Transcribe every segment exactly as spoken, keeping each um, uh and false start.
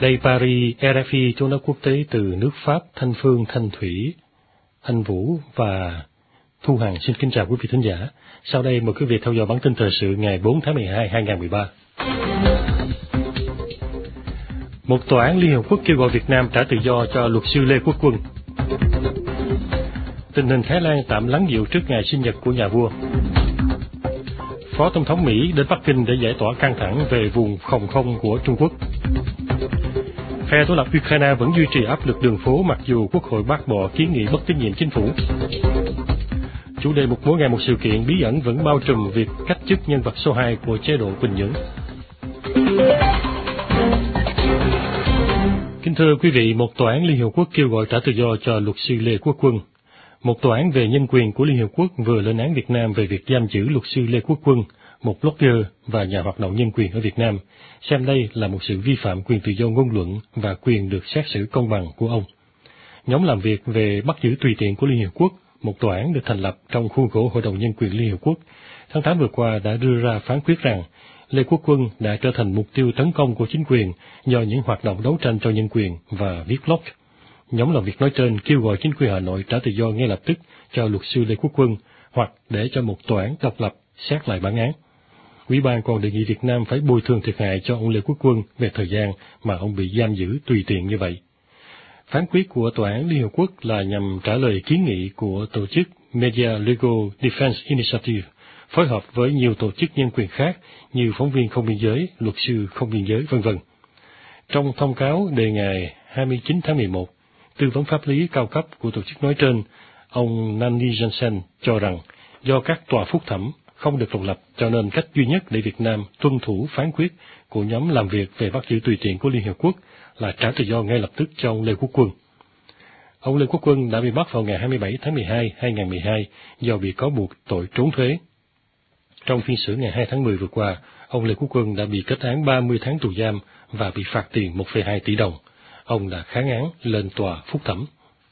Đây Paris, rờ ép i, Tiếng nói quốc tế từ nước Pháp, Thanh Phương, Thanh Thủy, Anh Vũ và Thu Hằng xin kính chào quý vị thính giả. Sau đây mời quý vị theo dõi bản tin thời sự ngày bốn tháng mười hai, hai nghìn không trăm mười ba. Một tòa án Liên Hợp Quốc kêu gọi Việt Nam trả tự do cho luật sư Lê Quốc Quân. Tình hình Thái Lan tạm lắng dịu trước ngày sinh nhật của nhà vua. Phó Tổng thống Mỹ đến Bắc Kinh để giải tỏa căng thẳng về vùng phòng không của Trung Quốc. Phe đối lập Ukraine vẫn duy trì áp lực đường phố mặc dù Quốc hội bác bỏ kiến nghị bất tín nhiệm chính phủ. Chủ đề một mỗi ngày một sự kiện bí ẩn vẫn bao trùm việc cách chức nhân vật số hai của chế độ Bình Nhưỡng. Kính thưa quý vị, một tòa án Liên Hợp Quốc kêu gọi trả tự do cho luật sư Lê Quốc Quân. Một tòa án về nhân quyền của Liên Hợp Quốc vừa lên án Việt Nam về việc giam giữ luật sư Lê Quốc Quân, một blogger và nhà hoạt động nhân quyền ở Việt Nam, xem đây là một sự vi phạm quyền tự do ngôn luận và quyền được xét xử công bằng của ông. Nhóm làm việc về bắt giữ tùy tiện của Liên Hợp Quốc, một tòa án được thành lập trong khuôn khổ Hội đồng Nhân quyền Liên Hợp Quốc, tháng tám vừa qua đã đưa ra phán quyết rằng Lê Quốc Quân đã trở thành mục tiêu tấn công của chính quyền do những hoạt động đấu tranh cho nhân quyền và viết blog. Nhóm làm việc nói trên kêu gọi chính quyền Hà Nội trả tự do ngay lập tức cho luật sư Lê Quốc Quân hoặc để cho một tòa án độc lập xét lại bản án. Ủy ban còn đề nghị Việt Nam phải bồi thường thiệt hại cho ông Lê Quốc Quân về thời gian mà ông bị giam giữ tùy tiện như vậy. Phán quyết của Tòa án Liên Hợp Quốc là nhằm trả lời kiến nghị của tổ chức Media Legal Defense Initiative, phối hợp với nhiều tổ chức nhân quyền khác như Phóng viên Không Biên Giới, Luật sư Không Biên Giới, vân vân. Trong thông cáo đề ngày hai mươi chín tháng mười một, tư vấn pháp lý cao cấp của tổ chức nói trên, ông Nanni Jensen cho rằng do các tòa phúc thẩm không được độc lập cho nên cách duy nhất để Việt Nam tuân thủ phán quyết của nhóm làm việc về bắt giữ tùy tiện của Liên Hợp Quốc là trả tự do ngay lập tức cho ông Lê Quốc Quân. Ông Lê Quốc Quân đã bị bắt vào ngày hai mươi bảy tháng mười hai, hai nghìn không trăm mười hai do bị cáo buộc tội trốn thuế. Trong phiên xử ngày hai tháng mười vừa qua, ông Lê Quốc Quân đã bị kết án ba mươi tháng tù giam và bị phạt tiền một phẩy hai tỷ đồng. Ông đã kháng án lên tòa phúc thẩm.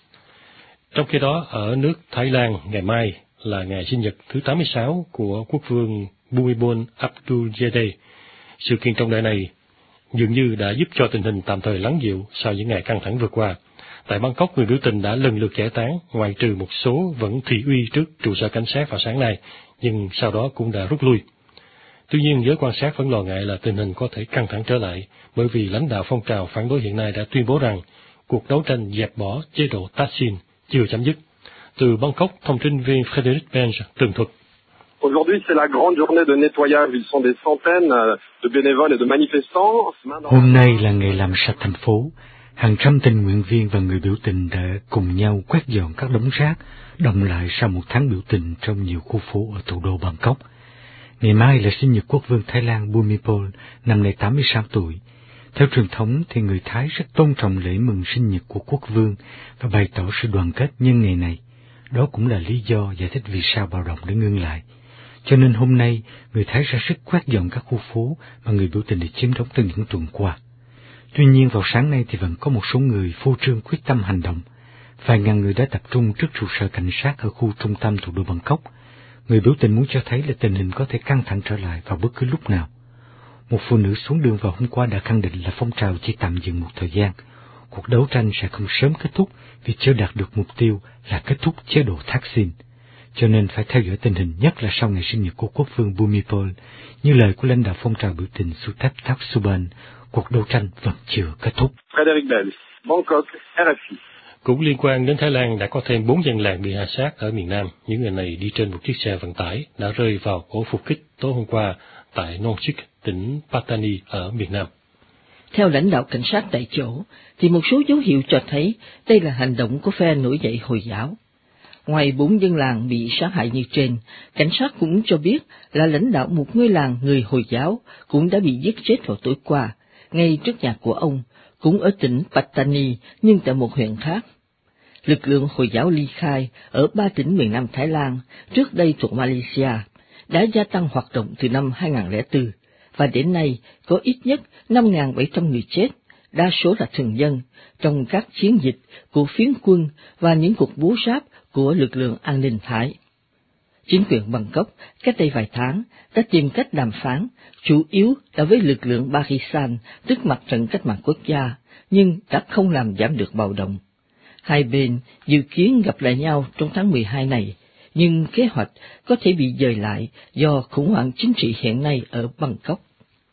Trong khi đó, ở nước Thái Lan, ngày mai là ngày sinh nhật thứ tám mươi sáu của quốc vương Bhumibol Adulyadej. Sự kiện trọng đại này dường như đã giúp cho tình hình tạm thời lắng dịu sau những ngày căng thẳng vừa qua. Tại Bangkok, người biểu tình đã lần lượt giải tán, ngoại trừ một số vẫn thị uy trước trụ sở cảnh sát vào sáng nay, nhưng sau đó cũng đã rút lui. Tuy nhiên, giới quan sát vẫn lo ngại là tình hình có thể căng thẳng trở lại, bởi vì lãnh đạo phong trào phản đối hiện nay đã tuyên bố rằng cuộc đấu tranh dẹp bỏ chế độ Thaksin chưa chấm dứt. Từ Bangkok, thông tin viên Frédéric Benge tường thuật. Aujourd'hui, c'est la grande journée de nettoyage. Ils sont des centaines de bénévoles et de manifestants. Hôm nay là ngày làm sạch thành phố. Hàng trăm tình nguyện viên và người biểu tình đã cùng nhau quét dọn các đống rác đọng lại sau một tháng biểu tình trong nhiều khu phố ở thủ đô Bangkok. Ngày mai là sinh nhật quốc vương Thái Lan Bhumibol, năm nay tám mươi sáu tuổi. Theo truyền thống thì người Thái rất tôn trọng lễ mừng sinh nhật của quốc vương và bày tỏ sự đoàn kết nhân ngày này. Đó cũng là lý do giải thích vì sao bạo động đã ngưng lại. Cho nên hôm nay, người Thái ra sức quét dọn các khu phố mà người biểu tình đã chiếm đóng từ những tuần qua. Tuy nhiên vào sáng nay thì vẫn có một số người phô trương quyết tâm hành động. Vài ngàn người đã tập trung trước trụ sở cảnh sát ở khu trung tâm thủ đô Bangkok. Người biểu tình muốn cho thấy là tình hình có thể căng thẳng trở lại vào bất cứ lúc nào. Một phụ nữ xuống đường vào hôm qua đã khẳng định là phong trào chỉ tạm dừng một thời gian. Cuộc đấu tranh sẽ không sớm kết thúc vì chưa đạt được mục tiêu là kết thúc chế độ Thaksin. Cho nên phải theo dõi tình hình, nhất là sau ngày sinh nhật của quốc vương Bhumibol. Như lời của lãnh đạo phong trào biểu tình Suthep Thakksuban, cuộc đấu tranh vẫn chưa kết thúc. Frédéric Benge, Bangkok, rờ ép i. Cũng liên quan đến Thái Lan, đã có thêm bốn dân làng bị hạ sát ở miền Nam. Những người này đi trên một chiếc xe vận tải đã rơi vào ổ phục kích tối hôm qua tại Nongchik, tỉnh Pattani ở miền Nam. Theo lãnh đạo cảnh sát tại chỗ, thì một số dấu hiệu cho thấy đây là hành động của phe nổi dậy Hồi giáo. Ngoài bốn dân làng bị sát hại như trên, cảnh sát cũng cho biết là lãnh đạo một ngôi làng người Hồi giáo cũng đã bị giết chết vào tối qua, ngay trước nhà của ông, cũng ở tỉnh Pattani nhưng tại một huyện khác. Lực lượng Hồi giáo ly khai ở ba tỉnh miền Nam Thái Lan, trước đây thuộc Malaysia, đã gia tăng hoạt động từ năm hai nghìn không trăm lẻ bốn, và đến nay có ít nhất năm nghìn bảy trăm người chết, đa số là thường dân, trong các chiến dịch của phiến quân và những cuộc bố ráp của lực lượng an ninh Thái. Chính quyền Bangkok cách đây vài tháng đã tìm cách đàm phán, chủ yếu là với lực lượng Barisan, tức Mặt trận Cách mạng Quốc gia, nhưng đã không làm giảm được bạo động. Hai bên dự kiến gặp lại nhau trong tháng mười hai này, nhưng kế hoạch có thể bị dời lại do khủng hoảng chính trị hiện nay ở Bangkok.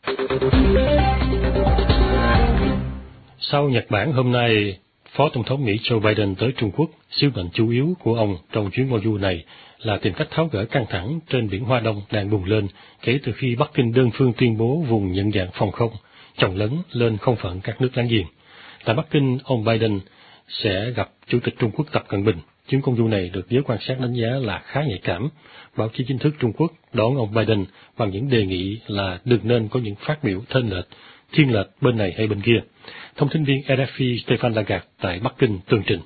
Sau Nhật Bản hôm nay, Phó Tổng thống Mỹ Joe Biden tới Trung Quốc, sứ mệnh chủ yếu của ông trong chuyến ngôi du này là tìm cách tháo gỡ căng thẳng trên biển Hoa Đông đang bùng lên kể từ khi Bắc Kinh đơn phương tuyên bố vùng nhận dạng phòng không, chồng lấn lên không phận các nước láng giềng. Tại Bắc Kinh, ông Biden sẽ gặp Chủ tịch Trung Quốc Tập Cận Bình. Chuyến công du này được giới quan sát đánh giá là khá nhạy cảm. Báo chí chính thức Trung Quốc đón ông Biden bằng những đề nghị là đừng nên có những phát biểu thênh lệch, thiên lệch bên này hay bên kia. Thông tin viên R F I Stéphane Lagarde tại Bắc Kinh tường trình.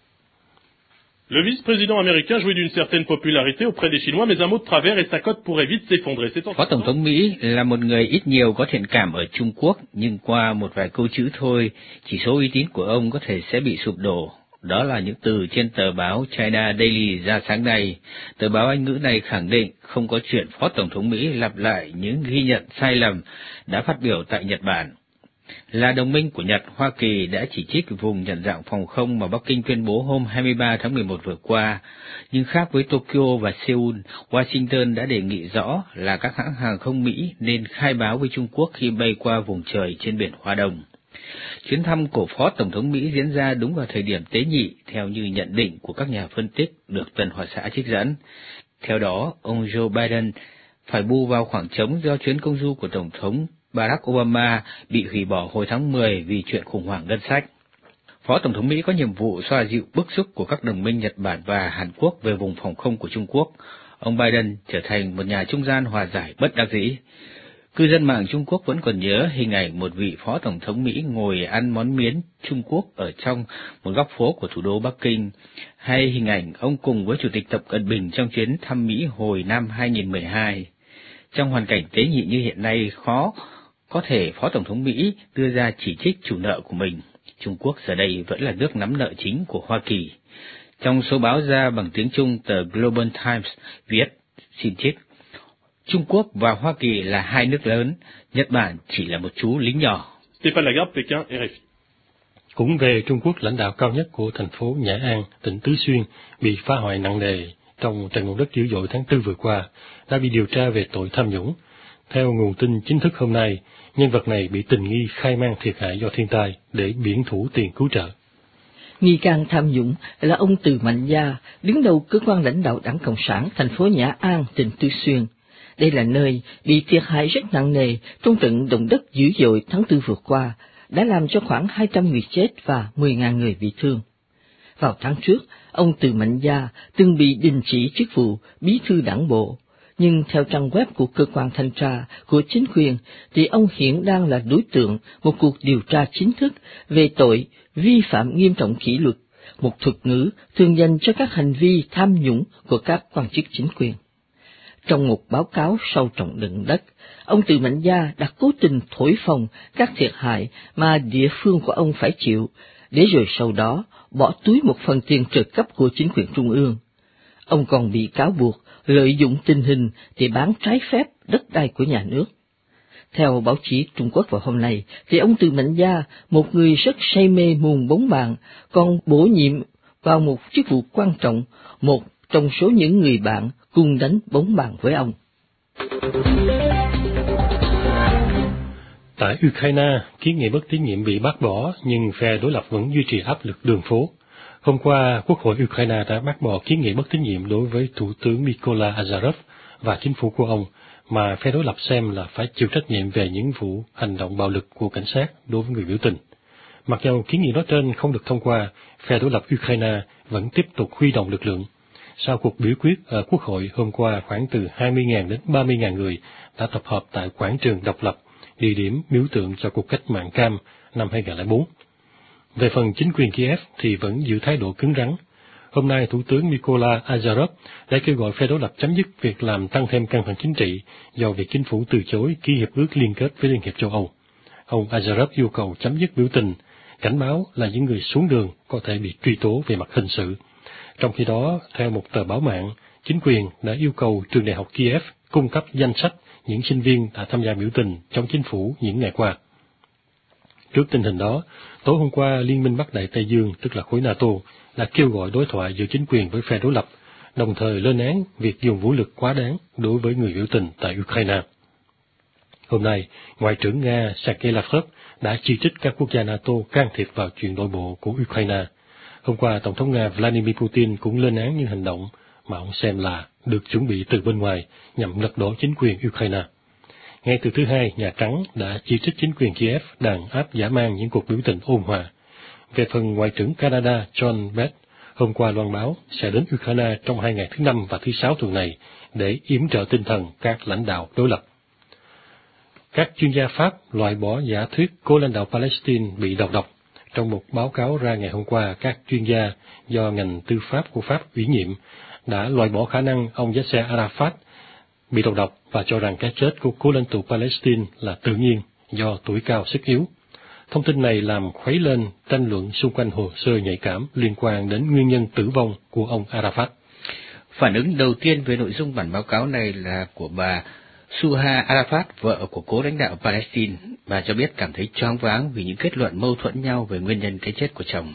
Le vice-président américain jouit d'une certaine popularité auprès des Chinois, mais un mot de travers et sa cote pourrait vite s'effondrer. Phó Tổng thống Mỹ là một người ít nhiều có thiện cảm ở Trung Quốc, nhưng qua một vài câu chữ thôi, chỉ số uy tín của ông có thể sẽ bị sụp đổ. Đó là những từ trên tờ báo China Daily ra sáng nay. Tờ báo Anh ngữ này khẳng định không có chuyện Phó Tổng thống Mỹ lặp lại những ghi nhận sai lầm đã phát biểu tại Nhật Bản. Là đồng minh của Nhật, Hoa Kỳ đã chỉ trích vùng nhận dạng phòng không mà Bắc Kinh tuyên bố hôm hai mươi ba tháng mười một vừa qua. Nhưng khác với Tokyo và Seoul, Washington đã đề nghị rõ là các hãng hàng không Mỹ nên khai báo với Trung Quốc khi bay qua vùng trời trên biển Hoa Đông. Chuyến thăm của Phó Tổng thống Mỹ diễn ra đúng vào thời điểm tế nhị, theo như nhận định của các nhà phân tích được Tân Hoa Xã trích dẫn. Theo đó, ông Joe Biden phải bù vào khoảng trống do chuyến công du của Tổng thống Barack Obama bị hủy bỏ hồi tháng mười vì chuyện khủng hoảng ngân sách. Phó Tổng thống Mỹ có nhiệm vụ xoa dịu bức xúc của các đồng minh Nhật Bản và Hàn Quốc về vùng phòng không của Trung Quốc. Ông Biden trở thành một nhà trung gian hòa giải bất đắc dĩ. Cư dân mạng Trung Quốc vẫn còn nhớ hình ảnh một vị Phó Tổng thống Mỹ ngồi ăn món miến Trung Quốc ở trong một góc phố của thủ đô Bắc Kinh, hay hình ảnh ông cùng với Chủ tịch Tập Cận Bình trong chuyến thăm Mỹ hồi năm hai nghìn không trăm mười hai. Trong hoàn cảnh tế nhị như hiện nay, khó có thể Phó Tổng thống Mỹ đưa ra chỉ trích chủ nợ của mình. Trung Quốc giờ đây vẫn là nước nắm nợ chính của Hoa Kỳ. Trong số báo ra bằng tiếng Trung, tờ Global Times viết, xin trích, Trung Quốc và Hoa Kỳ là hai nước lớn, Nhật Bản chỉ là một chú lính nhỏ. Stéphane Lagarde, Pékin, R F I. Cũng về Trung Quốc, lãnh đạo cao nhất của thành phố Nhã An, tỉnh Tứ Xuyên bị phá hoại nặng nề trong trận động đất dữ dội tháng tư vừa qua, đã bị điều tra về tội tham nhũng. Theo nguồn tin chính thức hôm nay, nhân vật này bị tình nghi khai man thiệt hại do thiên tai để biển thủ tiền cứu trợ. Nghi can tham nhũng là ông Từ Mạnh Gia, đứng đầu cơ quan lãnh đạo Đảng Cộng sản thành phố Nhã An, tỉnh Tứ Xuyên. Đây là nơi bị thiệt hại rất nặng nề trong trận động đất dữ dội tháng tư vừa qua, đã làm cho khoảng hai trăm người chết và mười nghìn người bị thương. Vào tháng trước, ông Từ Mạnh Gia từng bị đình chỉ chức vụ bí thư đảng bộ, nhưng theo trang web của cơ quan thanh tra của chính quyền thì ông hiện đang là đối tượng một cuộc điều tra chính thức về tội vi phạm nghiêm trọng kỷ luật, một thuật ngữ thường dành cho các hành vi tham nhũng của các quan chức chính quyền. Trong một báo cáo sau trận động đất, ông Từ Mạnh Gia đã cố tình thổi phồng các thiệt hại mà địa phương của ông phải chịu, để rồi sau đó bỏ túi một phần tiền trợ cấp của chính quyền trung ương. Ông còn bị cáo buộc lợi dụng tình hình để bán trái phép đất đai của nhà nước. Theo báo chí Trung Quốc vào hôm nay, thì ông Từ Mạnh Gia, một người rất say mê môn bóng bàn, còn bổ nhiệm vào một chức vụ quan trọng, một trong số những người bạn cùng đánh bóng bàn với ông. Tại Ukraine, kiến nghị bất tín nhiệm bị bác bỏ, nhưng phe đối lập vẫn duy trì áp lực đường phố. Hôm qua, Quốc hội Ukraine đã bác bỏ kiến nghị bất tín nhiệm đối với Thủ tướng Mykola Azarov và chính phủ của ông, mà phe đối lập xem là phải chịu trách nhiệm về những vụ hành động bạo lực của cảnh sát đối với người biểu tình. Mặc dù kiến nghị nói trên không được thông qua, phe đối lập Ukraine vẫn tiếp tục huy động lực lượng. Sau cuộc biểu quyết ở Quốc hội hôm qua, khoảng từ hai mươi nghìn đến ba mươi nghìn người đã tập hợp tại quảng trường độc lập, địa điểm biểu tượng cho cuộc cách mạng cam năm hai nghìn không trăm lẻ bốn. Về phần chính quyền Kiev thì vẫn giữ thái độ cứng rắn. Hôm nay, Thủ tướng Mykola Azarov đã kêu gọi phe đối lập chấm dứt việc làm tăng thêm căng thẳng chính trị do việc chính phủ từ chối ký hiệp ước liên kết với Liên hiệp châu Âu. Ông Azarov yêu cầu chấm dứt biểu tình, cảnh báo là những người xuống đường có thể bị truy tố về mặt hình sự. Trong khi đó, theo một tờ báo mạng, chính quyền đã yêu cầu trường đại học Kiev cung cấp danh sách những sinh viên đã tham gia biểu tình chống chính phủ những ngày qua. Trước tình hình đó, tối hôm qua Liên minh Bắc Đại Tây Dương, tức là khối NATO, đã kêu gọi đối thoại giữa chính quyền với phe đối lập, đồng thời lên án việc dùng vũ lực quá đáng đối với người biểu tình tại Ukraine. Hôm nay, Ngoại trưởng Nga Sergei Lavrov đã chỉ trích các quốc gia NATO can thiệp vào chuyện nội bộ của Ukraine. Hôm qua, Tổng thống Nga Vladimir Putin cũng lên án những hành động mà ông xem là được chuẩn bị từ bên ngoài nhằm lật đổ chính quyền Ukraine. Ngay từ thứ Hai, Nhà Trắng đã chỉ trích chính quyền Kiev đàn áp dã man những cuộc biểu tình ôn hòa. Về phần Ngoại trưởng Canada John Best, hôm qua loan báo sẽ đến Ukraine trong hai ngày thứ Năm và thứ Sáu tuần này để yểm trợ tinh thần các lãnh đạo đối lập. Các chuyên gia Pháp loại bỏ giả thuyết cố lãnh đạo Palestine bị đầu độc. Trong một báo cáo ra ngày hôm qua, các chuyên gia do ngành tư pháp của Pháp ủy nhiệm đã loại bỏ khả năng ông Yasser Arafat bị đầu độc và cho rằng cái chết của cố lãnh tụ Palestine là tự nhiên do tuổi cao sức yếu. Thông tin này làm khuấy lên tranh luận xung quanh hồ sơ nhạy cảm liên quan đến nguyên nhân tử vong của ông Arafat. Phản ứng đầu tiên về nội dung bản báo cáo này là của bà Suha Arafat, vợ của cố lãnh đạo Palestine. Bà cho biết cảm thấy choáng váng vì những kết luận mâu thuẫn nhau về nguyên nhân cái chết của chồng.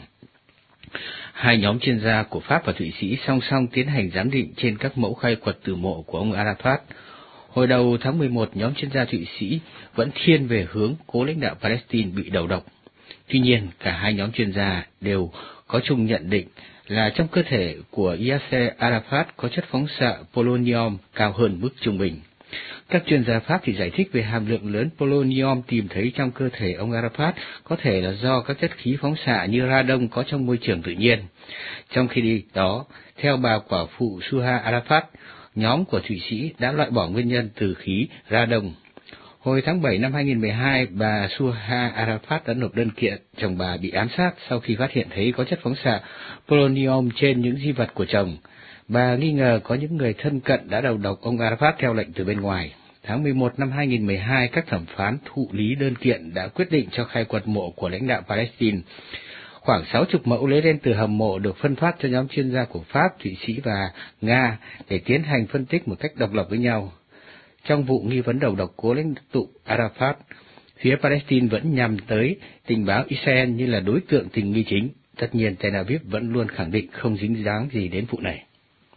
Hai nhóm chuyên gia của Pháp và Thụy Sĩ song song tiến hành giám định trên các mẫu khai quật từ mộ của ông Arafat. Hồi đầu tháng mười một, nhóm chuyên gia Thụy Sĩ vẫn thiên về hướng cố lãnh đạo Palestine bị đầu độc. Tuy nhiên, cả hai nhóm chuyên gia đều có chung nhận định là trong cơ thể của Yasser Arafat có chất phóng xạ polonium cao hơn mức trung bình. Các chuyên gia Pháp thì giải thích về hàm lượng lớn polonium tìm thấy trong cơ thể ông Arafat có thể là do các chất khí phóng xạ như radon có trong môi trường tự nhiên. Trong khi đó, theo bà quả phụ Suha Arafat, nhóm của Thụy Sĩ đã loại bỏ nguyên nhân từ khí radon. Hồi tháng bảy năm hai nghìn không trăm mười hai, bà Suha Arafat đã nộp đơn kiện chồng bà bị ám sát sau khi phát hiện thấy có chất phóng xạ polonium trên những di vật của chồng. Bà nghi ngờ có những người thân cận đã đầu độc ông Arafat theo lệnh từ bên ngoài. Tháng mười một năm hai nghìn không trăm mười hai, các thẩm phán thụ lý đơn kiện đã quyết định cho khai quật mộ của lãnh đạo Palestine. Khoảng sáu chục mẫu lấy lên từ hầm mộ được phân phát cho nhóm chuyên gia của Pháp, Thụy Sĩ và Nga để tiến hành phân tích một cách độc lập với nhau. Trong vụ nghi vấn đầu độc cố lãnh tụ Arafat, phía Palestine vẫn nhằm tới tình báo Israel như là đối tượng tình nghi chính. Tất nhiên, Tel Aviv vẫn luôn khẳng định không dính dáng gì đến vụ này.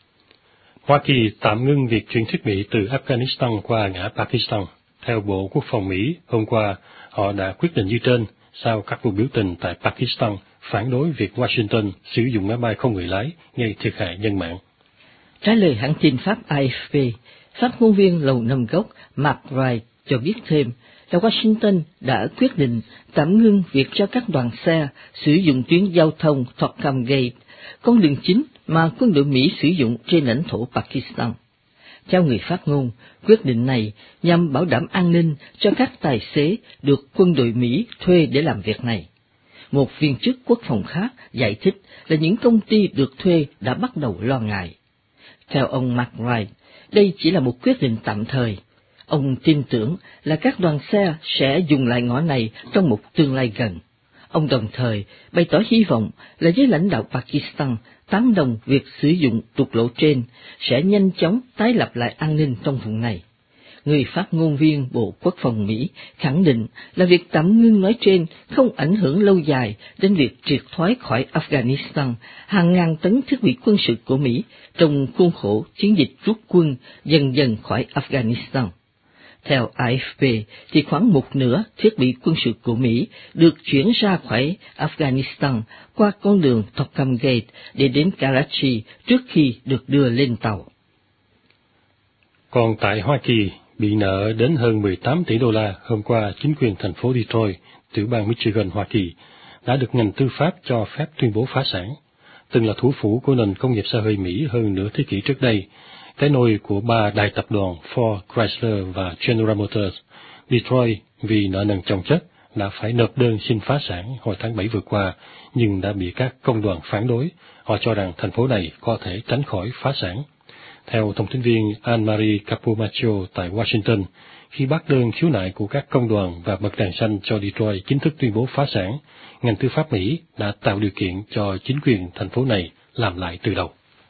Hoa Kỳ tạm ngưng việc chuyển thiết bị từ Afghanistan qua ngã Pakistan. Theo Bộ Quốc phòng Mỹ, hôm qua họ đã quyết định như trên sau các cuộc biểu tình tại Pakistan phản đối việc Washington sử dụng máy bay không người lái gây thiệt hại nhân mạng. Trả lời hãng tin Pháp A F P, phát ngôn viên Lầu Năm Góc Mark Wright cho biết thêm là Washington đã quyết định tạm ngưng việc cho các đoàn xe sử dụng tuyến giao thông Torkham Gate, con đường chính mà quân đội Mỹ sử dụng trên lãnh thổ Pakistan. Theo người phát ngôn, quyết định này nhằm bảo đảm an ninh cho các tài xế được quân đội Mỹ thuê để làm việc này. Một viên chức quốc phòng khác giải thích là những công ty được thuê đã bắt đầu lo ngại. Theo ông Mark Wright, đây chỉ là một quyết định tạm thời. Ông tin tưởng là các đoàn xe sẽ dùng lại ngõ này trong một tương lai gần. Ông đồng thời bày tỏ hy vọng là giới lãnh đạo Pakistan tán đồng việc sử dụng trục lộ trên sẽ nhanh chóng tái lập lại an ninh trong vùng này. Người phát ngôn viên Bộ Quốc phòng Mỹ khẳng định là việc tạm ngưng nói trên không ảnh hưởng lâu dài đến việc triệt thoái khỏi Afghanistan hàng ngàn tấn thiết bị quân sự của Mỹ trong khuôn khổ chiến dịch rút quân dần dần khỏi Afghanistan. Theo A F P, thì khoảng một nửa thiết bị quân sự của Mỹ được chuyển ra khỏi Afghanistan qua con đường Torkham Gate để đến Karachi trước khi được đưa lên tàu. Còn tại Hoa Kỳ, bị nợ đến hơn mười tám tỷ đô la, hôm qua chính quyền thành phố Detroit, tiểu bang Michigan, Hoa Kỳ, đã được ngành tư pháp cho phép tuyên bố phá sản. Từng là thủ phủ của nền công nghiệp xe hơi Mỹ hơn nửa thế kỷ trước đây, cái nôi của ba đại tập đoàn Ford, Chrysler và General Motors, Detroit vì nợ nần chồng chất đã phải nộp đơn xin phá sản hồi tháng bảy vừa qua, nhưng đã bị các công đoàn phản đối. Họ cho rằng thành phố này có thể tránh khỏi phá sản. Theo thông tin viên Anne-Marie Capomaccio tại Washington, khi bác đơn khiếu nại của các công đoàn và bật đèn xanh cho Detroit chính thức tuyên bố phá sản, ngành tư pháp Mỹ đã tạo điều kiện cho chính quyền thành phố này làm lại từ đầu.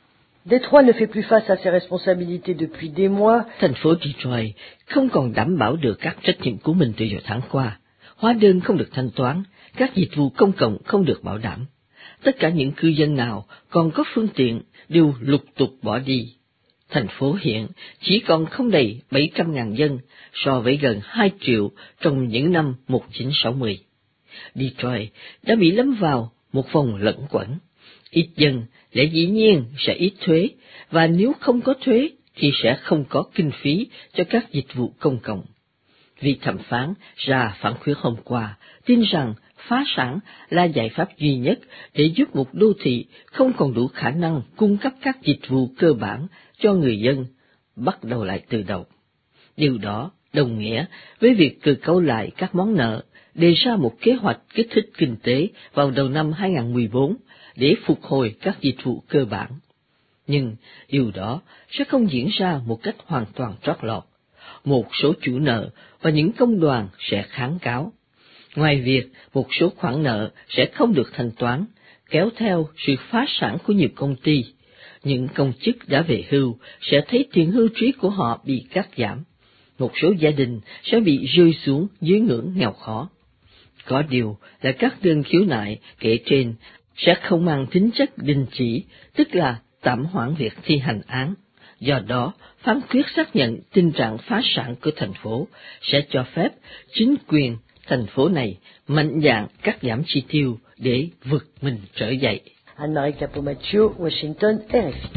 Détroit ne fait plus face à ses responsabilités depuis des mois. Thành phố Detroit không còn đảm bảo được các trách nhiệm của mình từ nhiều tháng qua. Hóa đơn không được thanh toán, các dịch vụ công cộng không được bảo đảm. Tất cả những cư dân nào còn có phương tiện đều lục tục bỏ đi. Thành phố hiện chỉ còn không đầy bảy trăm nghìn dân so với gần hai triệu trong những năm một nghìn chín trăm sáu mươi. Detroit đã bị lâm vào một vòng lẩn quẩn. Ít dân lẽ dĩ nhiên sẽ ít thuế, và nếu không có thuế thì sẽ không có kinh phí cho các dịch vụ công cộng. Vị thẩm phán ra phán quyết hôm qua tin rằng phá sản là giải pháp duy nhất để giúp một đô thị không còn đủ khả năng cung cấp các dịch vụ cơ bản cho người dân bắt đầu lại từ đầu. Điều đó đồng nghĩa với việc cơ cấu lại các món nợ, đề ra một kế hoạch kích thích kinh tế vào đầu năm hai nghìn không trăm mười bốn để phục hồi các dịch vụ cơ bản. Nhưng điều đó sẽ không diễn ra một cách hoàn toàn trót lọt. Một số chủ nợ và những công đoàn sẽ kháng cáo. Ngoài việc một số khoản nợ sẽ không được thanh toán, kéo theo sự phá sản của nhiều công ty, những công chức đã về hưu sẽ thấy tiền hưu trí của họ bị cắt giảm. Một số gia đình sẽ bị rơi xuống dưới ngưỡng nghèo khó. Có điều là các đơn khiếu nại kể trên sẽ không mang tính chất đình chỉ, tức là tạm hoãn việc thi hành án. Do đó, phán quyết xác nhận tình trạng phá sản của thành phố sẽ cho phép chính quyền thành phố này mạnh dạn cắt giảm chi tiêu để vực mình trở dậy. Anne-Marie Capomaccio, Washington, R F I.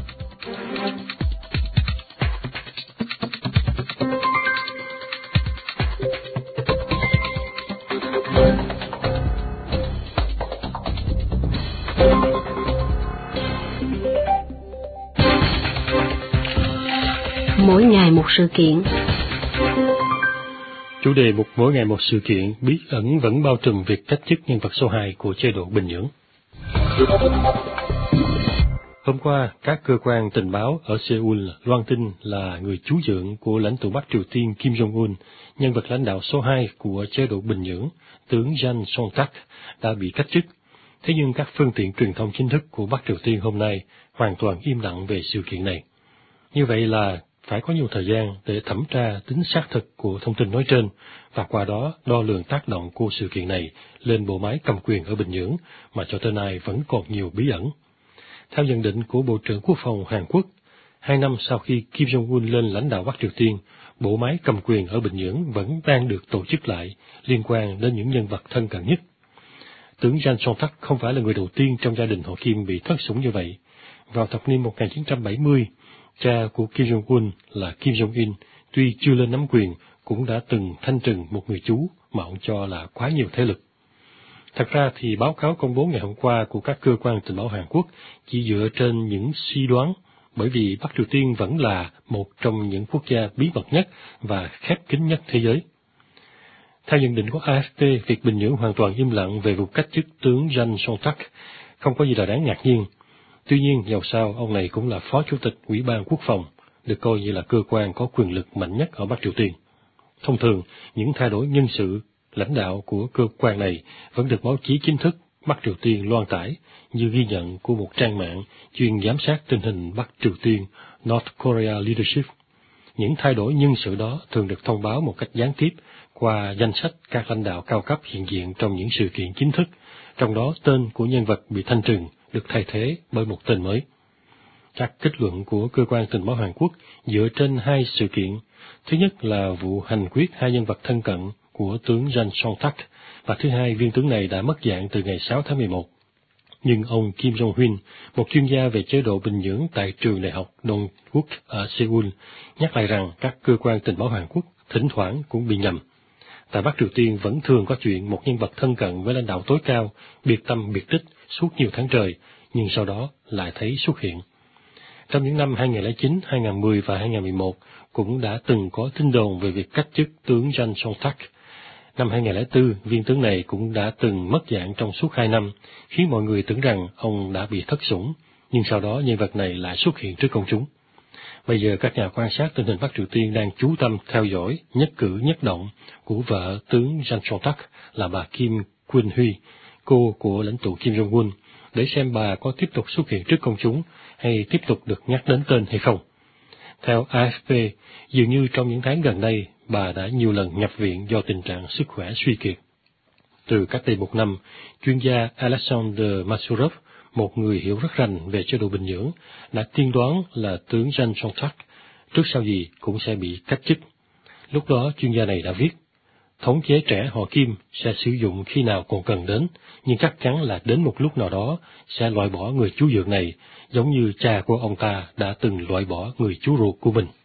Mỗi ngày một sự kiện. Chủ đề một mỗi ngày một sự kiện bí ẩn vẫn bao trùm việc cách chức nhân vật số hai của chế độ Bình Nhưỡng. Hôm qua, các cơ quan tình báo ở Seoul loan tin là người chú dưỡng của lãnh tụ Bắc Triều Tiên Kim Jong-un, nhân vật lãnh đạo số hai của chế độ Bình Nhưỡng, tướng Jang Song-tak, đã bị cách chức. Thế nhưng các phương tiện truyền thông chính thức của Bắc Triều Tiên hôm nay hoàn toàn im lặng về sự kiện này. Như vậy là phải có nhiều thời gian để thẩm tra tính xác thực của thông tin nói trên, và qua đó đo lường tác động của sự kiện này lên bộ máy cầm quyền ở Bình Nhưỡng mà cho tới nay vẫn còn nhiều bí ẩn. Theo nhận định của Bộ trưởng Quốc phòng Hàn Quốc, hai năm sau khi Kim Jong-un lên lãnh đạo Bắc Triều Tiên, bộ máy cầm quyền ở Bình Nhưỡng vẫn đang được tổ chức lại liên quan đến những nhân vật thân cận nhất. Tướng Jang Song-tak không phải là người đầu tiên trong gia đình họ Kim bị thất sủng như vậy. Vào thập niên một nghìn chín trăm bảy mươi, cha của Kim Jong-un là Kim Jong-in, tuy chưa lên nắm quyền, cũng đã từng thanh trừng một người chú mà ông cho là quá nhiều thế lực. Thật ra thì báo cáo công bố ngày hôm qua của các cơ quan tình báo Hàn Quốc chỉ dựa trên những suy đoán, bởi vì Bắc Triều Tiên vẫn là một trong những quốc gia bí mật nhất và khép kín nhất thế giới. Theo nhận định của a ép pê, việc Bình Nhưỡng hoàn toàn im lặng về vụ cách chức tướng Jang Song-tak không có gì là đáng ngạc nhiên. Tuy nhiên, dầu sao, ông này cũng là Phó Chủ tịch Ủy ban Quốc phòng, được coi như là cơ quan có quyền lực mạnh nhất ở Bắc Triều Tiên. Thông thường, những thay đổi nhân sự, lãnh đạo của cơ quan này vẫn được báo chí chính thức Bắc Triều Tiên loan tải, như ghi nhận của một trang mạng chuyên giám sát tình hình Bắc Triều Tiên North Korea Leadership. Những thay đổi nhân sự đó thường được thông báo một cách gián tiếp qua danh sách các lãnh đạo cao cấp hiện diện trong những sự kiện chính thức, trong đó tên của nhân vật bị thanh trừng được thay thế bởi một tên mới. Các kết luận của cơ quan tình báo Hàn Quốc dựa trên hai sự kiện. Thứ nhất là vụ hành quyết hai nhân vật thân cận của tướng Jang Song-tak, và thứ hai, viên tướng này đã mất dạng từ ngày sáu tháng mười một. Nhưng ông Kim Jong-un, một chuyên gia về chế độ Bình Nhưỡng tại trường đại học Dongguk ở Seoul, nhắc lại rằng các cơ quan tình báo Hàn Quốc thỉnh thoảng cũng bị nhầm. Tại Bắc Triều Tiên vẫn thường có chuyện một nhân vật thân cận với lãnh đạo tối cao, biệt tâm biệt tích suốt nhiều tháng trời, nhưng sau đó lại thấy xuất hiện. Trong những năm hai nghìn không trăm lẻ chín, hai nghìn không trăm mười và hai nghìn không trăm mười một cũng đã từng có tin đồn về việc cách chức tướng Jang Song-tak. Năm hai nghìn không trăm lẻ bốn, viên tướng này cũng đã từng mất dạng trong suốt hai năm, khiến mọi người tưởng rằng ông đã bị thất sủng, nhưng sau đó nhân vật này lại xuất hiện trước công chúng. Bây giờ các nhà quan sát tình hình Bắc Triều Tiên đang chú tâm theo dõi nhất cử nhất động của vợ tướng Jang Song-tak là bà Kim Kwon-huy, cô của lãnh tụ Kim Jong-un, để xem bà có tiếp tục xuất hiện trước công chúng hay tiếp tục được nhắc đến tên hay không. Theo a ép pê, dường như trong những tháng gần đây, bà đã nhiều lần nhập viện do tình trạng sức khỏe suy kiệt. Từ cách đây một năm, chuyên gia Alexander Masurov, một người hiểu rất rành về chế độ bình nhưỡng, đã tiên đoán là tướng Jang Song-tak trước sau gì cũng sẽ bị cách chức. Lúc đó, chuyên gia này đã viết, thống chế trẻ họ Kim sẽ sử dụng khi nào còn cần đến, nhưng chắc chắn là đến một lúc nào đó sẽ loại bỏ người chú dượng này, giống như cha của ông ta đã từng loại bỏ người chú ruột của mình.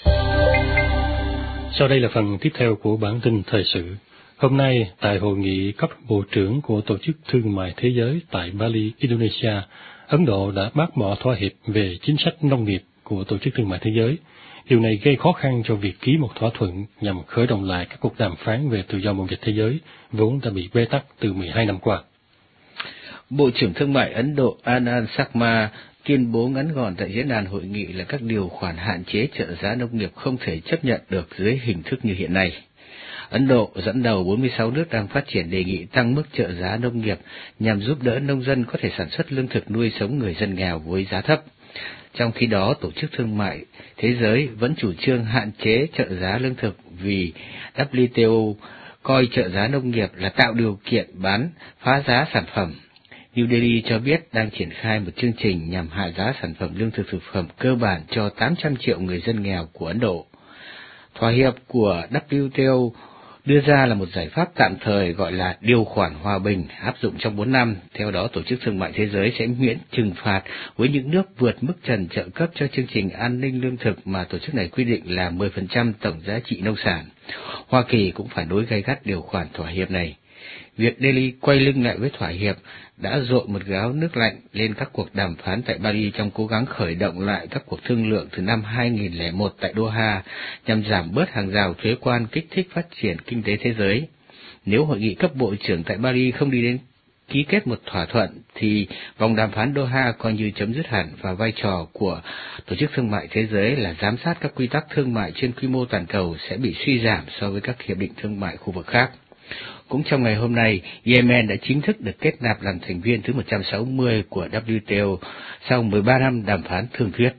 Sau đây là phần tiếp theo của bản tin thời sự. Hôm nay, tại hội nghị cấp bộ trưởng của Tổ chức Thương mại Thế giới tại Bali, Indonesia, Ấn Độ đã bác bỏ thỏa hiệp về chính sách nông nghiệp của Tổ chức Thương mại Thế giới. Điều này gây khó khăn cho việc ký một thỏa thuận nhằm khởi động lại các cuộc đàm phán về tự do mậu dịch thế giới, vốn đã bị bế tắc từ mười hai năm qua. Bộ trưởng Thương mại Ấn Độ Anand Sharma tuyên bố ngắn gọn tại diễn đàn hội nghị là các điều khoản hạn chế trợ giá nông nghiệp không thể chấp nhận được dưới hình thức như hiện nay. Ấn Độ dẫn đầu bốn mươi sáu nước đang phát triển đề nghị tăng mức trợ giá nông nghiệp nhằm giúp đỡ nông dân có thể sản xuất lương thực nuôi sống người dân nghèo với giá thấp. Trong khi đó, Tổ chức Thương mại Thế giới vẫn chủ trương hạn chế trợ giá lương thực vì W T O coi trợ giá nông nghiệp là tạo điều kiện bán phá giá sản phẩm. New Delhi cho biết đang triển khai một chương trình nhằm hạ giá sản phẩm lương thực thực phẩm cơ bản cho tám trăm triệu người dân nghèo của Ấn Độ. Thỏa hiệp của W T O đưa ra là một giải pháp tạm thời gọi là điều khoản hòa bình áp dụng trong bốn năm. Theo đó, Tổ chức Thương mại Thế giới sẽ miễn trừng phạt với những nước vượt mức trần trợ cấp cho chương trình an ninh lương thực mà tổ chức này quy định là mười phần trăm tổng giá trị nông sản. Hoa Kỳ cũng phản đối gay gắt điều khoản thỏa hiệp này. Việc Delhi quay lưng lại với thỏa hiệp đã dội một gáo nước lạnh lên các cuộc đàm phán tại Bali trong cố gắng khởi động lại các cuộc thương lượng từ năm hai nghìn lẻ một tại Doha nhằm giảm bớt hàng rào thuế quan kích thích phát triển kinh tế thế giới. Nếu hội nghị cấp bộ trưởng tại Bali không đi đến ký kết một thỏa thuận thì vòng đàm phán Doha coi như chấm dứt hẳn và vai trò của Tổ chức Thương mại Thế giới là giám sát các quy tắc thương mại trên quy mô toàn cầu sẽ bị suy giảm so với các hiệp định thương mại khu vực khác. Cũng trong ngày hôm nay, Yemen đã chính thức được kết nạp làm thành viên thứ một trăm sáu mươi của W T O sau mười ba năm đàm phán thương thuyết.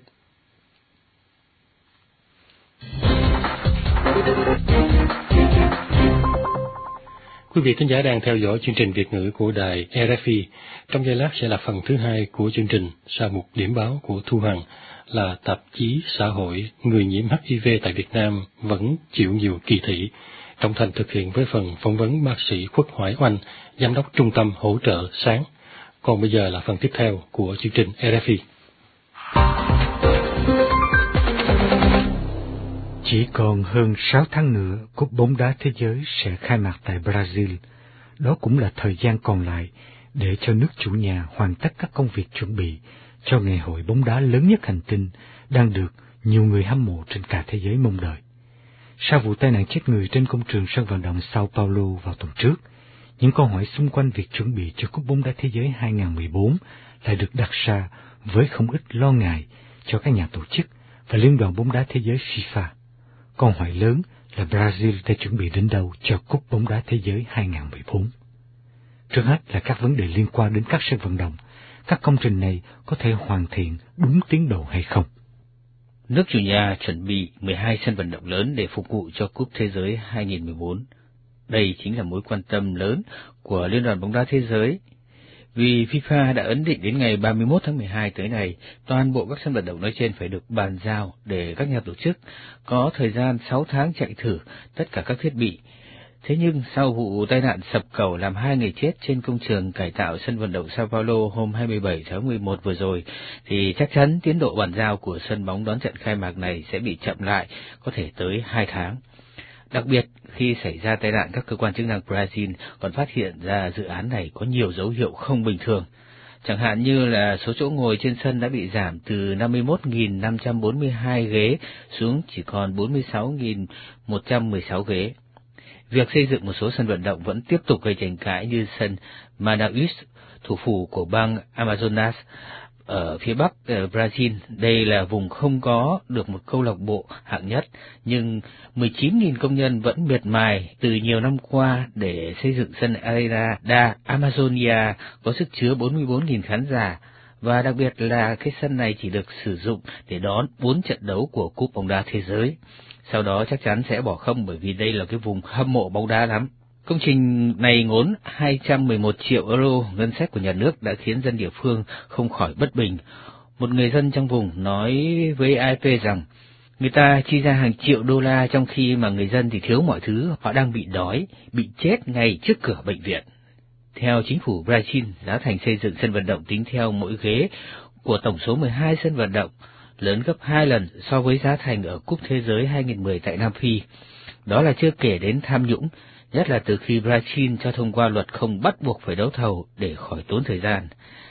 Quý vị thính giả đang theo dõi chương trình Việt ngữ của đài R F I. Trong giây lát sẽ là phần thứ hai của chương trình, sau một điểm báo của Thu Hằng là tạp chí xã hội người nhiễm H I V tại Việt Nam vẫn chịu nhiều kỳ thị. Trọng Thành thực hiện với phần phỏng vấn bác sĩ Khuất Hoài Oanh, giám đốc trung tâm hỗ trợ sáng. Còn bây giờ là phần tiếp theo của chương trình R F I. Chỉ còn hơn sáu tháng nữa, Cúp bóng đá thế giới sẽ khai mạc tại Brazil. Đó cũng là thời gian còn lại để cho nước chủ nhà hoàn tất các công việc chuẩn bị cho ngày hội bóng đá lớn nhất hành tinh đang được nhiều người hâm mộ trên cả thế giới mong đợi. Sau vụ tai nạn chết người trên công trường sân vận động Sao Paulo vào tuần trước, những câu hỏi xung quanh việc chuẩn bị cho Cúp bóng đá thế giới hai không một bốn lại được đặt ra với không ít lo ngại cho các nhà tổ chức và Liên đoàn bóng đá thế giới FIFA. Câu hỏi lớn là Brazil đã chuẩn bị đến đâu cho Cúp bóng đá thế giới hai không một bốn. Trước hết là các vấn đề liên quan đến các sân vận động. Các công trình này có thể hoàn thiện đúng tiến độ hay không? Nước chủ nhà chuẩn bị mười hai sân vận động lớn để phục vụ cho Cúp Thế giới hai không một bốn. Đây chính là mối quan tâm lớn của Liên đoàn bóng đá thế giới. Vì FIFA đã ấn định đến ngày ba mươi mốt tháng mười hai tới này, toàn bộ các sân vận động nói trên phải được bàn giao để các nhà tổ chức có thời gian sáu tháng chạy thử tất cả các thiết bị. Thế nhưng sau vụ tai nạn sập cầu làm hai người chết trên công trường cải tạo sân vận động Sao Paulo hôm hai mươi bảy tháng mười một vừa rồi, thì chắc chắn tiến độ bàn giao của sân bóng đón trận khai mạc này sẽ bị chậm lại, có thể tới hai tháng. Đặc biệt, khi xảy ra tai nạn, các cơ quan chức năng Brazil còn phát hiện ra dự án này có nhiều dấu hiệu không bình thường. Chẳng hạn như là số chỗ ngồi trên sân đã bị giảm từ năm mươi mốt nghìn năm trăm bốn mươi hai ghế xuống chỉ còn bốn mươi sáu nghìn một trăm mười sáu ghế. Việc xây dựng một số sân vận động vẫn tiếp tục gây tranh cãi như sân Manaus, thủ phủ của bang Amazonas, ở phía bắc ở Brazil. Đây là vùng không có được một câu lạc bộ hạng nhất, nhưng mười chín nghìn công nhân vẫn miệt mài từ nhiều năm qua để xây dựng sân Arena da Amazônia có sức chứa bốn mươi bốn nghìn khán giả. Và đặc biệt là cái sân này chỉ được sử dụng để đón bốn trận đấu của Cúp bóng đá thế giới. Sau đó chắc chắn sẽ bỏ không, bởi vì đây là cái vùng hâm mộ bóng đá lắm. Công trình này ngốn hai trăm mười một triệu euro ngân sách của nhà nước đã khiến dân địa phương không khỏi bất bình. Một người dân trong vùng nói với a ép pê rằng người ta chi ra hàng triệu đô la trong khi mà người dân thì thiếu mọi thứ, họ đang bị đói, bị chết ngay trước cửa bệnh viện. Theo chính phủ Brazil, giá thành xây dựng sân vận động tính theo mỗi ghế của tổng số mười hai sân vận động, lớn gấp hai lần so với giá thành ở Cúp Thế giới hai nghìn không trăm mười tại Nam Phi. Đó là chưa kể đến tham nhũng, nhất là từ khi Brazil cho thông qua luật không bắt buộc phải đấu thầu để khỏi tốn thời gian.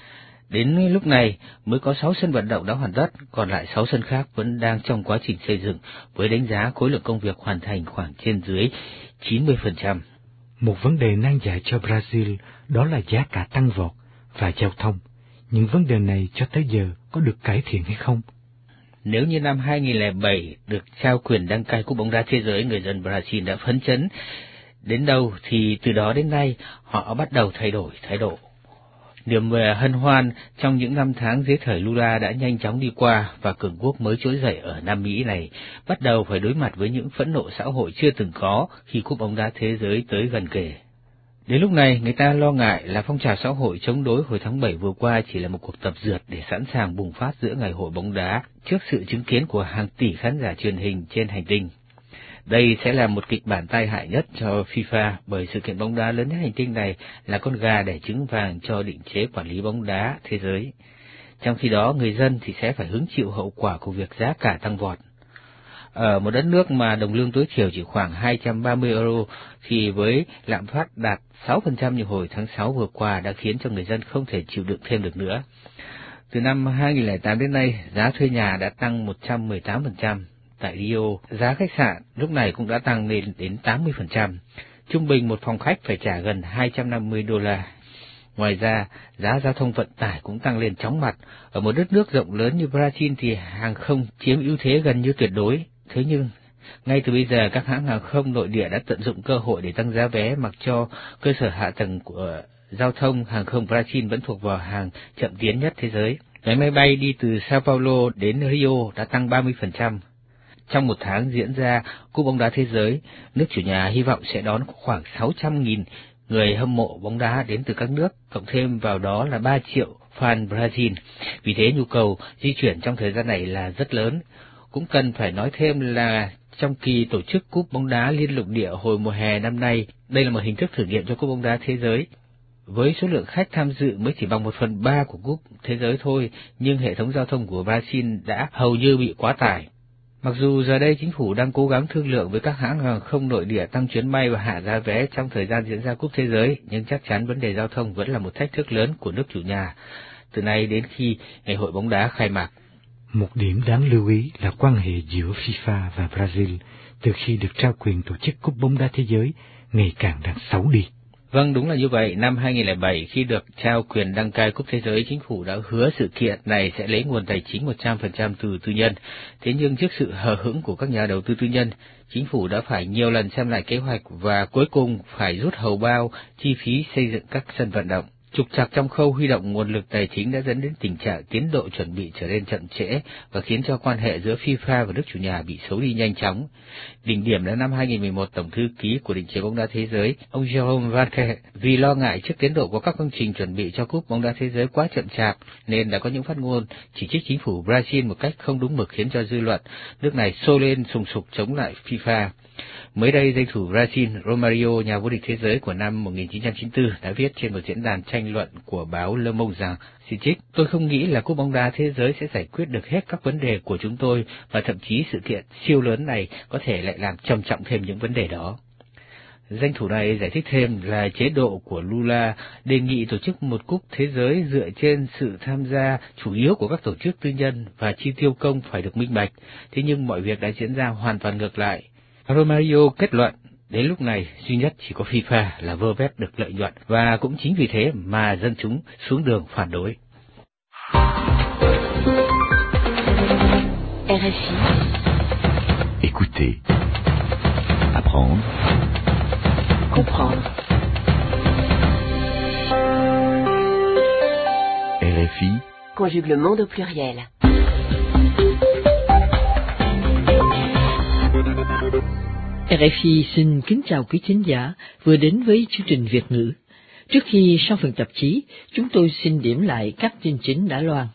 Đến lúc này mới có sáu sân vận động đã hoàn tất, còn lại sáu sân khác vẫn đang trong quá trình xây dựng, với đánh giá khối lượng công việc hoàn thành khoảng trên dưới chín mươi phần trăm. Một vấn đề nan giải cho Brazil đó là giá cả tăng vọt và giao thông. Những vấn đề này cho tới giờ có được cải thiện hay không? Nếu như năm hai nghìn không trăm lẻ bảy được trao quyền đăng cai Cúp bóng đá thế giới, người dân Brazil đã phấn chấn đến đâu thì từ đó đến nay họ bắt đầu thay đổi thái độ. Niềm hân hoan trong những năm tháng dưới thời Lula đã nhanh chóng đi qua, và cường quốc mới trỗi dậy ở Nam Mỹ này bắt đầu phải đối mặt với những phẫn nộ xã hội chưa từng có khi Cúp bóng đá thế giới tới gần kề. Đến lúc này, người ta lo ngại là phong trào xã hội chống đối hồi tháng bảy vừa qua chỉ là một cuộc tập dượt để sẵn sàng bùng phát giữa ngày hội bóng đá trước sự chứng kiến của hàng tỷ khán giả truyền hình trên hành tinh. Đây sẽ là một kịch bản tai hại nhất cho FIFA, bởi sự kiện bóng đá lớn nhất hành tinh này là con gà đẻ trứng vàng cho định chế quản lý bóng đá thế giới. Trong khi đó, người dân thì sẽ phải hứng chịu hậu quả của việc giá cả tăng vọt. Ở một đất nước mà đồng lương tối thiểu chỉ khoảng hai trăm ba mươi euro, thì với lạm phát đạt sáu phần trăm như hồi tháng sáu vừa qua đã khiến cho người dân không thể chịu đựng thêm được nữa. Từ năm hai nghìn không trăm lẻ tám đến nay, giá thuê nhà đã tăng một trăm mười tám phần trăm. Tại Rio, giá khách sạn lúc này cũng đã tăng lên đến tám mươi phần trăm. Trung bình một phòng khách phải trả gần hai trăm năm mươi đô la. Ngoài ra, giá giao thông vận tải cũng tăng lên chóng mặt. Ở một đất nước rộng lớn như Brazil thì hàng không chiếm ưu thế gần như tuyệt đối. Thế nhưng, ngay từ bây giờ các hãng hàng không nội địa đã tận dụng cơ hội để tăng giá vé, mặc cho cơ sở hạ tầng của giao thông hàng không Brazil vẫn thuộc vào hàng chậm tiến nhất thế giới. Vé máy bay đi từ Sao Paulo đến Rio đã tăng ba mươi phần trăm. Trong một tháng diễn ra Cúp bóng đá thế giới, nước chủ nhà hy vọng sẽ đón khoảng sáu trăm nghìn người hâm mộ bóng đá đến từ các nước, cộng thêm vào đó là ba triệu fan Brazil. Vì thế nhu cầu di chuyển trong thời gian này là rất lớn. Cũng cần phải nói thêm là trong kỳ tổ chức Cúp bóng đá liên lục địa hồi mùa hè năm nay, đây là một hình thức thử nghiệm cho Cúp bóng đá thế giới. Với số lượng khách tham dự mới chỉ bằng một phần ba của Cúp thế giới thôi, nhưng hệ thống giao thông của Brazil đã hầu như bị quá tải. Mặc dù giờ đây chính phủ đang cố gắng thương lượng với các hãng hàng không nội địa tăng chuyến bay và hạ giá vé trong thời gian diễn ra Cúp Thế giới, nhưng chắc chắn vấn đề giao thông vẫn là một thách thức lớn của nước chủ nhà, từ nay đến khi ngày hội bóng đá khai mạc. Một điểm đáng lưu ý là quan hệ giữa FIFA và Brazil từ khi được trao quyền tổ chức Cúp bóng đá thế giới ngày càng đang xấu đi. Vâng, đúng là như vậy. Năm hai nghìn không trăm lẻ bảy, khi được trao quyền đăng cai Cúp Thế giới, chính phủ đã hứa sự kiện này sẽ lấy nguồn tài chính một trăm phần trăm từ tư nhân. Thế nhưng trước sự hờ hững của các nhà đầu tư tư nhân, chính phủ đã phải nhiều lần xem lại kế hoạch và cuối cùng phải rút hầu bao chi phí xây dựng các sân vận động. Trục trặc trong khâu huy động nguồn lực tài chính đã dẫn đến tình trạng tiến độ chuẩn bị trở nên chậm trễ và khiến cho quan hệ giữa FIFA và nước chủ nhà bị xấu đi nhanh chóng. Đỉnh điểm là năm hai nghìn không trăm mười một, Tổng thư ký của định chế bóng đá thế giới, ông Jerome Valcke, vì lo ngại trước tiến độ của các công trình chuẩn bị cho Cúp bóng đá thế giới quá chậm chạp, nên đã có những phát ngôn chỉ trích chính phủ Brazil một cách không đúng mực, khiến cho dư luận nước này sôi lên sùng sục chống lại FIFA. Mới đây, danh thủ Brazil Romario, nhà vô địch thế giới của năm một nghìn chín trăm chín mươi tư, đã viết trên một diễn đàn tranh luận của báo Le Monde rằng, xin trích, tôi không nghĩ là Cúp bóng đá thế giới sẽ giải quyết được hết các vấn đề của chúng tôi, và thậm chí sự kiện siêu lớn này có thể lại làm trầm trọng thêm những vấn đề đó. Danh thủ này giải thích thêm là chế độ của Lula đề nghị tổ chức một cúp thế giới dựa trên sự tham gia chủ yếu của các tổ chức tư nhân và chi tiêu công phải được minh bạch, thế nhưng mọi việc đã diễn ra hoàn toàn ngược lại. Romario kết luận, đến lúc này duy nhất chỉ có FIFA là vơ vét được lợi nhuận, và cũng chính vì thế mà dân chúng xuống đường phản đối. R F I. Écoutez, apprendre, comprendre. R F I. Conjugue le monde au pluriel. R F I xin kính chào quý thính giả vừa đến với chương trình Việt ngữ. Trước khi sang phần tạp chí, chúng tôi xin điểm lại các tin chính đã loan.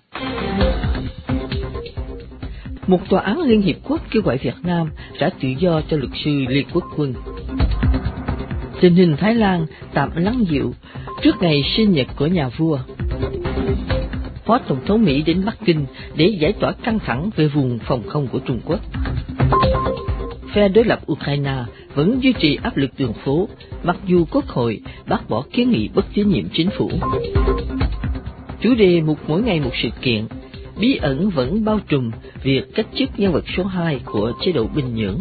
Một tòa án Liên Hiệp Quốc kêu gọi Việt Nam trả tự do cho luật sư Lê Quốc Quân. Tình hình Thái Lan tạm lắng dịu trước ngày sinh nhật của nhà vua. Phó Tổng thống Mỹ đến Bắc Kinh để giải tỏa căng thẳng về vùng phòng không của Trung Quốc. Phe đối lập Ukraine vẫn duy trì áp lực đường phố, mặc dù Quốc hội bác bỏ kiến nghị bất tín nhiệm chính phủ. Chủ đề mục mỗi ngày một sự kiện, bí ẩn vẫn bao trùm việc cách chức nhân vật số hai của chế độ Bình Nhưỡng.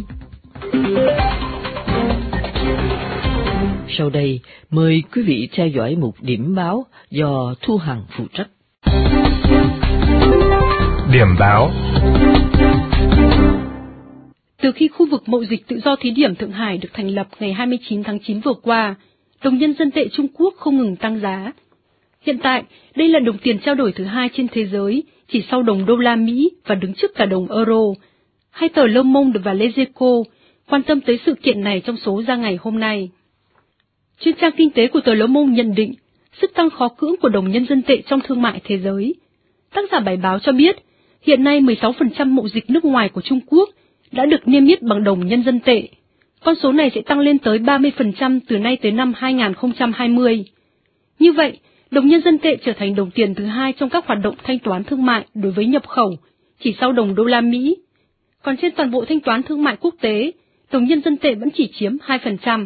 Sau đây, mời quý vị theo dõi mục điểm báo do Thu Hằng phụ trách. Điểm báo. Từ khi khu vực mậu dịch tự do thí điểm Thượng Hải được thành lập ngày hai mươi chín tháng chín vừa qua, đồng nhân dân tệ Trung Quốc không ngừng tăng giá. Hiện tại, đây là đồng tiền trao đổi thứ hai trên thế giới, chỉ sau đồng đô la Mỹ và đứng trước cả đồng euro. Hai tờ Le Monde và Les Echos quan tâm tới sự kiện này trong số ra ngày hôm nay. Chuyên trang kinh tế của tờ Le Monde nhận định sức tăng khó cưỡng của đồng nhân dân tệ trong thương mại thế giới. Tác giả bài báo cho biết, hiện nay mười sáu phần trăm mậu dịch nước ngoài của Trung Quốc đã được niêm yết bằng đồng nhân dân tệ. Con số này sẽ tăng lên tới ba mươi phần trăm từ nay tới năm hai nghìn không trăm hai mươi. Như vậy, đồng nhân dân tệ trở thành đồng tiền thứ hai trong các hoạt động thanh toán thương mại đối với nhập khẩu, chỉ sau đồng đô la Mỹ. Còn trên toàn bộ thanh toán thương mại quốc tế, đồng nhân dân tệ vẫn chỉ chiếm hai phần trăm.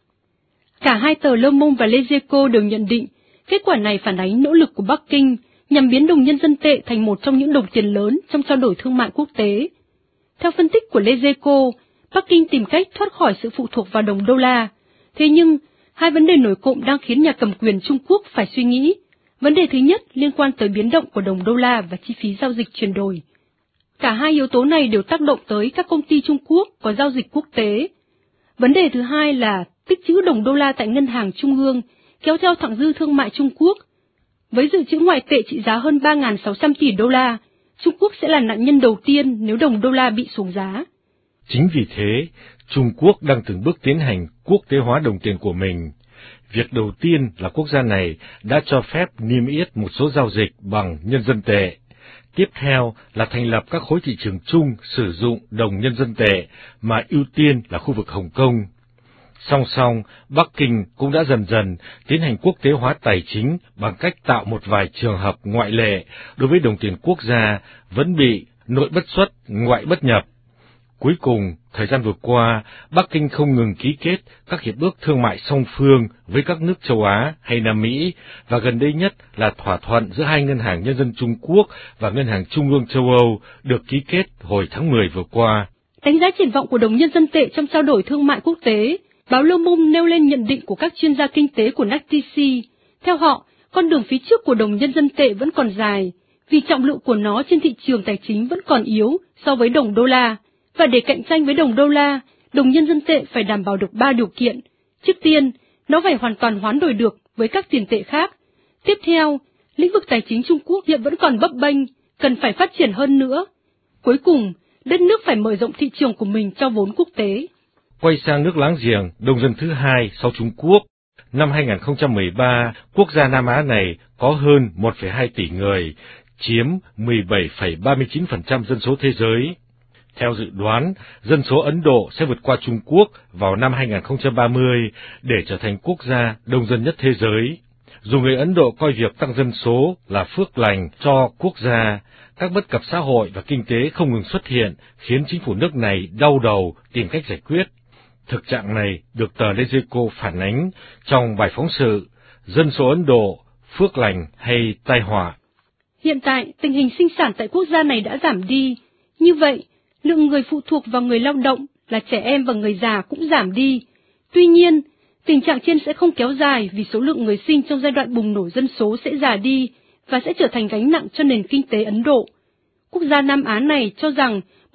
Cả hai tờ Le Monde và Les Echos đều nhận định, kết quả này phản ánh nỗ lực của Bắc Kinh nhằm biến đồng nhân dân tệ thành một trong những đồng tiền lớn trong trao đổi thương mại quốc tế. Theo phân tích của Les Echos, Bắc Kinh tìm cách thoát khỏi sự phụ thuộc vào đồng đô la. Thế nhưng, hai vấn đề nổi cộm đang khiến nhà cầm quyền Trung Quốc phải suy nghĩ. Vấn đề thứ nhất liên quan tới biến động của đồng đô la và chi phí giao dịch chuyển đổi. Cả hai yếu tố này đều tác động tới các công ty Trung Quốc có giao dịch quốc tế. Vấn đề thứ hai là tích trữ đồng đô la tại ngân hàng trung ương kéo theo thặng dư thương mại Trung Quốc. Với dự trữ ngoại tệ trị giá hơn ba nghìn sáu trăm tỷ đô la, Trung Quốc sẽ là nạn nhân đầu tiên nếu đồng đô la bị xuống giá. Chính vì thế, Trung Quốc đang từng bước tiến hành quốc tế hóa đồng tiền của mình. Việc đầu tiên là quốc gia này đã cho phép niêm yết một số giao dịch bằng nhân dân tệ. Tiếp theo là thành lập các khối thị trường chung sử dụng đồng nhân dân tệ, mà ưu tiên là khu vực Hồng Kông. Song song, Bắc Kinh cũng đã dần dần tiến hành quốc tế hóa tài chính bằng cách tạo một vài trường hợp ngoại lệ đối với đồng tiền quốc gia vẫn bị nội bất xuất, ngoại bất nhập. Cuối cùng, thời gian vừa qua, Bắc Kinh không ngừng ký kết các hiệp ước thương mại song phương với các nước châu Á hay Nam Mỹ, và gần đây nhất là thỏa thuận giữa hai ngân hàng nhân dân Trung Quốc và ngân hàng Trung ương châu Âu được ký kết hồi tháng mười vừa qua. Đánh giá triển vọng của đồng nhân dân tệ trong trao đổi thương mại quốc tế, báo Le Monde nêu lên nhận định của các chuyên gia kinh tế của Natixi. Theo họ, con đường phía trước của đồng nhân dân tệ vẫn còn dài, vì trọng lượng của nó trên thị trường tài chính vẫn còn yếu so với đồng đô la, và để cạnh tranh với đồng đô la, đồng nhân dân tệ phải đảm bảo được ba điều kiện. Trước tiên, nó phải hoàn toàn hoán đổi được với các tiền tệ khác. Tiếp theo, lĩnh vực tài chính Trung Quốc hiện vẫn còn bấp bênh, cần phải phát triển hơn nữa. Cuối cùng, đất nước phải mở rộng thị trường của mình cho vốn quốc tế. Quay sang nước láng giềng, đông dân thứ hai sau Trung Quốc. Năm hai nghìn không trăm mười ba, quốc gia Nam Á này có hơn một phẩy hai tỷ người, chiếm mười bảy phẩy ba mươi chín phần trăm dân số thế giới. Theo dự đoán, dân số Ấn Độ sẽ vượt qua Trung Quốc vào năm hai nghìn không trăm ba mươi để trở thành quốc gia đông dân nhất thế giới. Dù người Ấn Độ coi việc tăng dân số là phước lành cho quốc gia, các bất cập xã hội và kinh tế không ngừng xuất hiện, khiến chính phủ nước này đau đầu tìm cách giải quyết. Thực trạng này được tờ Les Echos phản ánh trong bài phóng sự Dân số Ấn Độ, phước lành hay tai họa. Hiện tại, tình hình sinh sản tại quốc gia này đã giảm đi. Như vậy, lượng người phụ thuộc vào người lao động là trẻ em và người già cũng giảm đi. Tuy nhiên, tình trạng trên sẽ không kéo dài vì số lượng người sinh trong giai đoạn bùng nổ dân số sẽ già đi và sẽ trở thành gánh nặng cho nền kinh tế Ấn Độ. Quốc gia Nam Á này cho rằng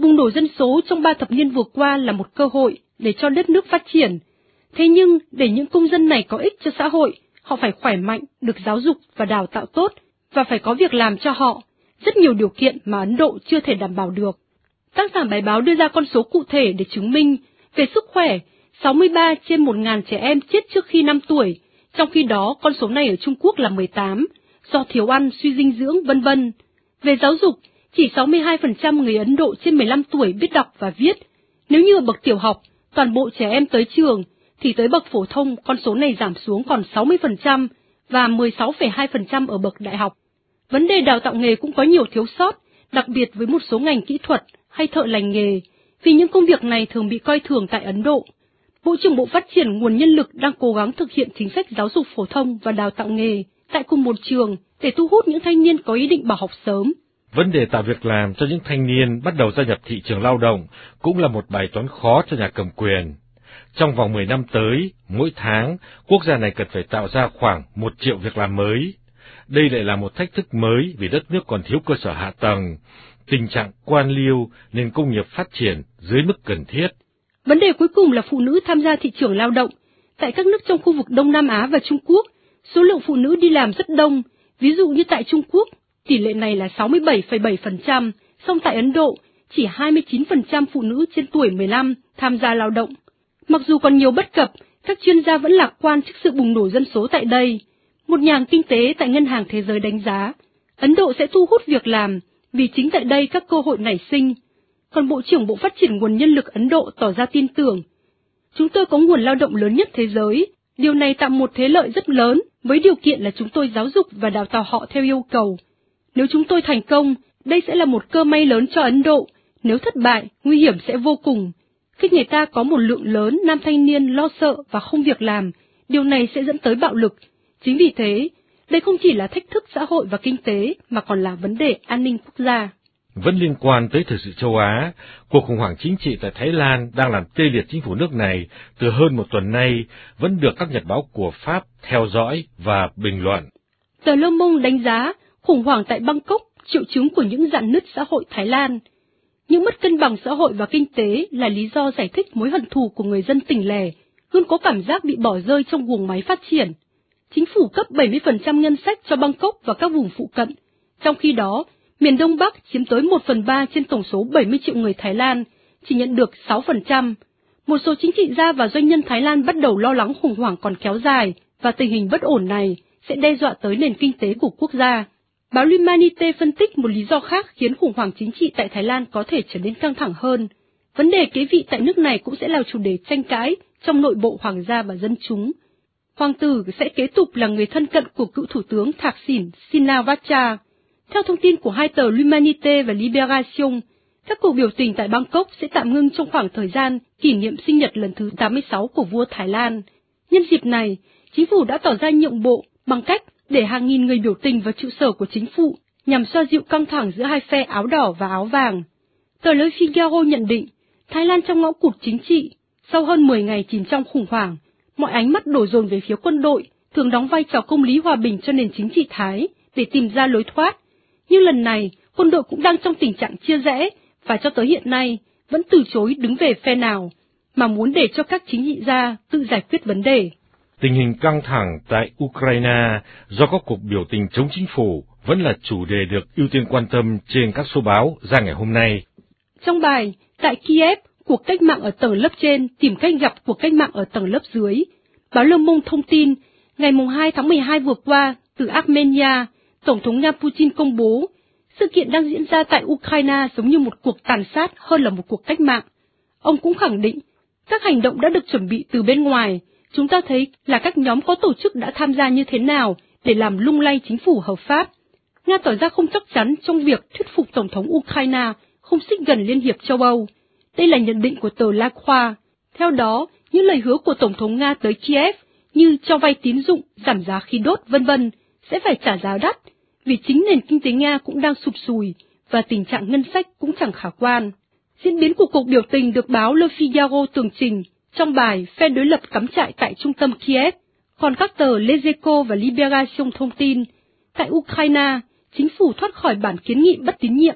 Bùng nổ dân số trong ba thập niên vừa qua là một cơ hội để cho đất nước phát triển. Thế nhưng, để những công dân này có ích cho xã hội, họ phải khỏe mạnh, được giáo dục và đào tạo tốt, và phải có việc làm cho họ, rất nhiều điều kiện mà Ấn Độ chưa thể đảm bảo được. Tác giả bài báo đưa ra con số cụ thể để chứng minh về sức khỏe, sáu mươi ba trên một nghìn trẻ em chết trước khi năm tuổi, trong khi đó con số này ở Trung Quốc là mười tám, do thiếu ăn, suy dinh dưỡng, vân vân. Về giáo dục, chỉ sáu mươi hai phần trăm người Ấn Độ trên mười lăm tuổi biết đọc và viết. Nếu như ở bậc tiểu học, toàn bộ trẻ em tới trường, thì tới bậc phổ thông con số này giảm xuống còn sáu mươi phần trăm và mười sáu phẩy hai phần trăm ở bậc đại học. Vấn đề đào tạo nghề cũng có nhiều thiếu sót, đặc biệt với một số ngành kỹ thuật hay thợ lành nghề, vì những công việc này thường bị coi thường tại Ấn Độ. Bộ trưởng Bộ Phát triển Nguồn Nhân lực đang cố gắng thực hiện chính sách giáo dục phổ thông và đào tạo nghề tại cùng một trường để thu hút những thanh niên có ý định bỏ học sớm. Vấn đề tạo việc làm cho những thanh niên bắt đầu gia nhập thị trường lao động cũng là một bài toán khó cho nhà cầm quyền. Trong vòng mười năm tới, mỗi tháng, quốc gia này cần phải tạo ra khoảng một triệu việc làm mới. Đây lại là một thách thức mới vì đất nước còn thiếu cơ sở hạ tầng, tình trạng quan liêu nên công nghiệp phát triển dưới mức cần thiết. Vấn đề cuối cùng là phụ nữ tham gia thị trường lao động. Tại các nước trong khu vực Đông Nam Á và Trung Quốc, số lượng phụ nữ đi làm rất đông, ví dụ như tại Trung Quốc, tỷ lệ này là sáu mươi bảy phẩy bảy phần trăm, song tại Ấn Độ, chỉ hai mươi chín phần trăm phụ nữ trên tuổi mười lăm tham gia lao động. Mặc dù còn nhiều bất cập, các chuyên gia vẫn lạc quan trước sự bùng nổ dân số tại đây. Một nhà kinh tế tại Ngân hàng Thế giới đánh giá, Ấn Độ sẽ thu hút việc làm, vì chính tại đây các cơ hội nảy sinh. Còn Bộ trưởng Bộ Phát triển Nguồn Nhân lực Ấn Độ tỏ ra tin tưởng. Chúng tôi có nguồn lao động lớn nhất thế giới, điều này tạo một thế lợi rất lớn, với điều kiện là chúng tôi giáo dục và đào tạo họ theo yêu cầu. Nếu chúng tôi thành công, đây sẽ là một cơ may lớn cho Ấn Độ, nếu thất bại, nguy hiểm sẽ vô cùng. Khi người ta có một lượng lớn nam thanh niên lo sợ và không việc làm, điều này sẽ dẫn tới bạo lực. Chính vì thế, đây không chỉ là thách thức xã hội và kinh tế, mà còn là vấn đề an ninh quốc gia. Vẫn liên quan tới thời sự châu Á, cuộc khủng hoảng chính trị tại Thái Lan đang làm tê liệt chính phủ nước này từ hơn một tuần nay, vẫn được các nhật báo của Pháp theo dõi và bình luận. Tờ Le Monde đánh giá khủng hoảng tại Bangkok triệu chứng của những rạn nứt xã hội Thái Lan. Những mất cân bằng xã hội và kinh tế là lý do giải thích mối hận thù của người dân tỉnh lẻ, luôn có cảm giác bị bỏ rơi trong guồng máy phát triển. Chính phủ cấp bảy mươi phần trăm ngân sách cho Bangkok và các vùng phụ cận, trong khi đó, miền Đông Bắc chiếm tới một phần ba trên tổng số bảy mươi triệu người Thái Lan, chỉ nhận được sáu phần trăm. Một số chính trị gia và doanh nhân Thái Lan bắt đầu lo lắng khủng hoảng còn kéo dài và tình hình bất ổn này sẽ đe dọa tới nền kinh tế của quốc gia. Báo L'Humanité phân tích một lý do khác khiến khủng hoảng chính trị tại Thái Lan có thể trở nên căng thẳng hơn. Vấn đề kế vị tại nước này cũng sẽ là chủ đề tranh cãi trong nội bộ hoàng gia và dân chúng. Hoàng tử sẽ kế tục là người thân cận của cựu thủ tướng Thaksin Shinawatra. Theo thông tin của hai tờ L'Humanité và Libération, các cuộc biểu tình tại Bangkok sẽ tạm ngưng trong khoảng thời gian kỷ niệm sinh nhật lần thứ tám mươi sáu của vua Thái Lan. Nhân dịp này, chính phủ đã tỏ ra nhượng bộ bằng cách để hàng nghìn người biểu tình vào trụ sở của chính phủ nhằm xoa dịu căng thẳng giữa hai phe áo đỏ và áo vàng. Tờ Le Figaro nhận định, Thái Lan trong ngõ cụt chính trị, sau hơn mười ngày chìm trong khủng hoảng, mọi ánh mắt đổ dồn về phía quân đội, thường đóng vai trò công lý hòa bình cho nền chính trị Thái để tìm ra lối thoát. Nhưng lần này, quân đội cũng đang trong tình trạng chia rẽ và cho tới hiện nay vẫn từ chối đứng về phe nào, mà muốn để cho các chính trị gia tự giải quyết vấn đề. Tình hình căng thẳng tại Ukraine do các cuộc biểu tình chống chính phủ vẫn là chủ đề được ưu tiên quan tâm trên các số báo ra ngày hôm nay. Trong bài, tại Kiev, cuộc cách mạng ở tầng lớp trên tìm cách gặp cuộc cách mạng ở tầng lớp dưới, báo Le Monde thông tin, ngày hai tháng mười hai vừa qua, từ Armenia, Tổng thống Nga Putin công bố, sự kiện đang diễn ra tại Ukraine giống như một cuộc tàn sát hơn là một cuộc cách mạng. Ông cũng khẳng định, các hành động đã được chuẩn bị từ bên ngoài, chúng ta thấy là các nhóm có tổ chức đã tham gia như thế nào để làm lung lay chính phủ hợp pháp. Nga tỏ ra không chắc chắn trong việc thuyết phục Tổng thống Ukraine không xích gần Liên hiệp châu Âu. Đây là nhận định của tờ La Croix. Theo đó, những lời hứa của Tổng thống Nga tới Kiev như cho vay tín dụng, giảm giá khí đốt, vân vân sẽ phải trả giá đắt, vì chính nền kinh tế Nga cũng đang sụp sùi và tình trạng ngân sách cũng chẳng khả quan. Diễn biến của cuộc biểu tình được báo Le Figaro tường trình trong bài phe đối lập cắm trại tại trung tâm Kiev, còn các tờ Les Echos và Libération thông tin, tại Ukraine, chính phủ thoát khỏi bản kiến nghị bất tín nhiệm.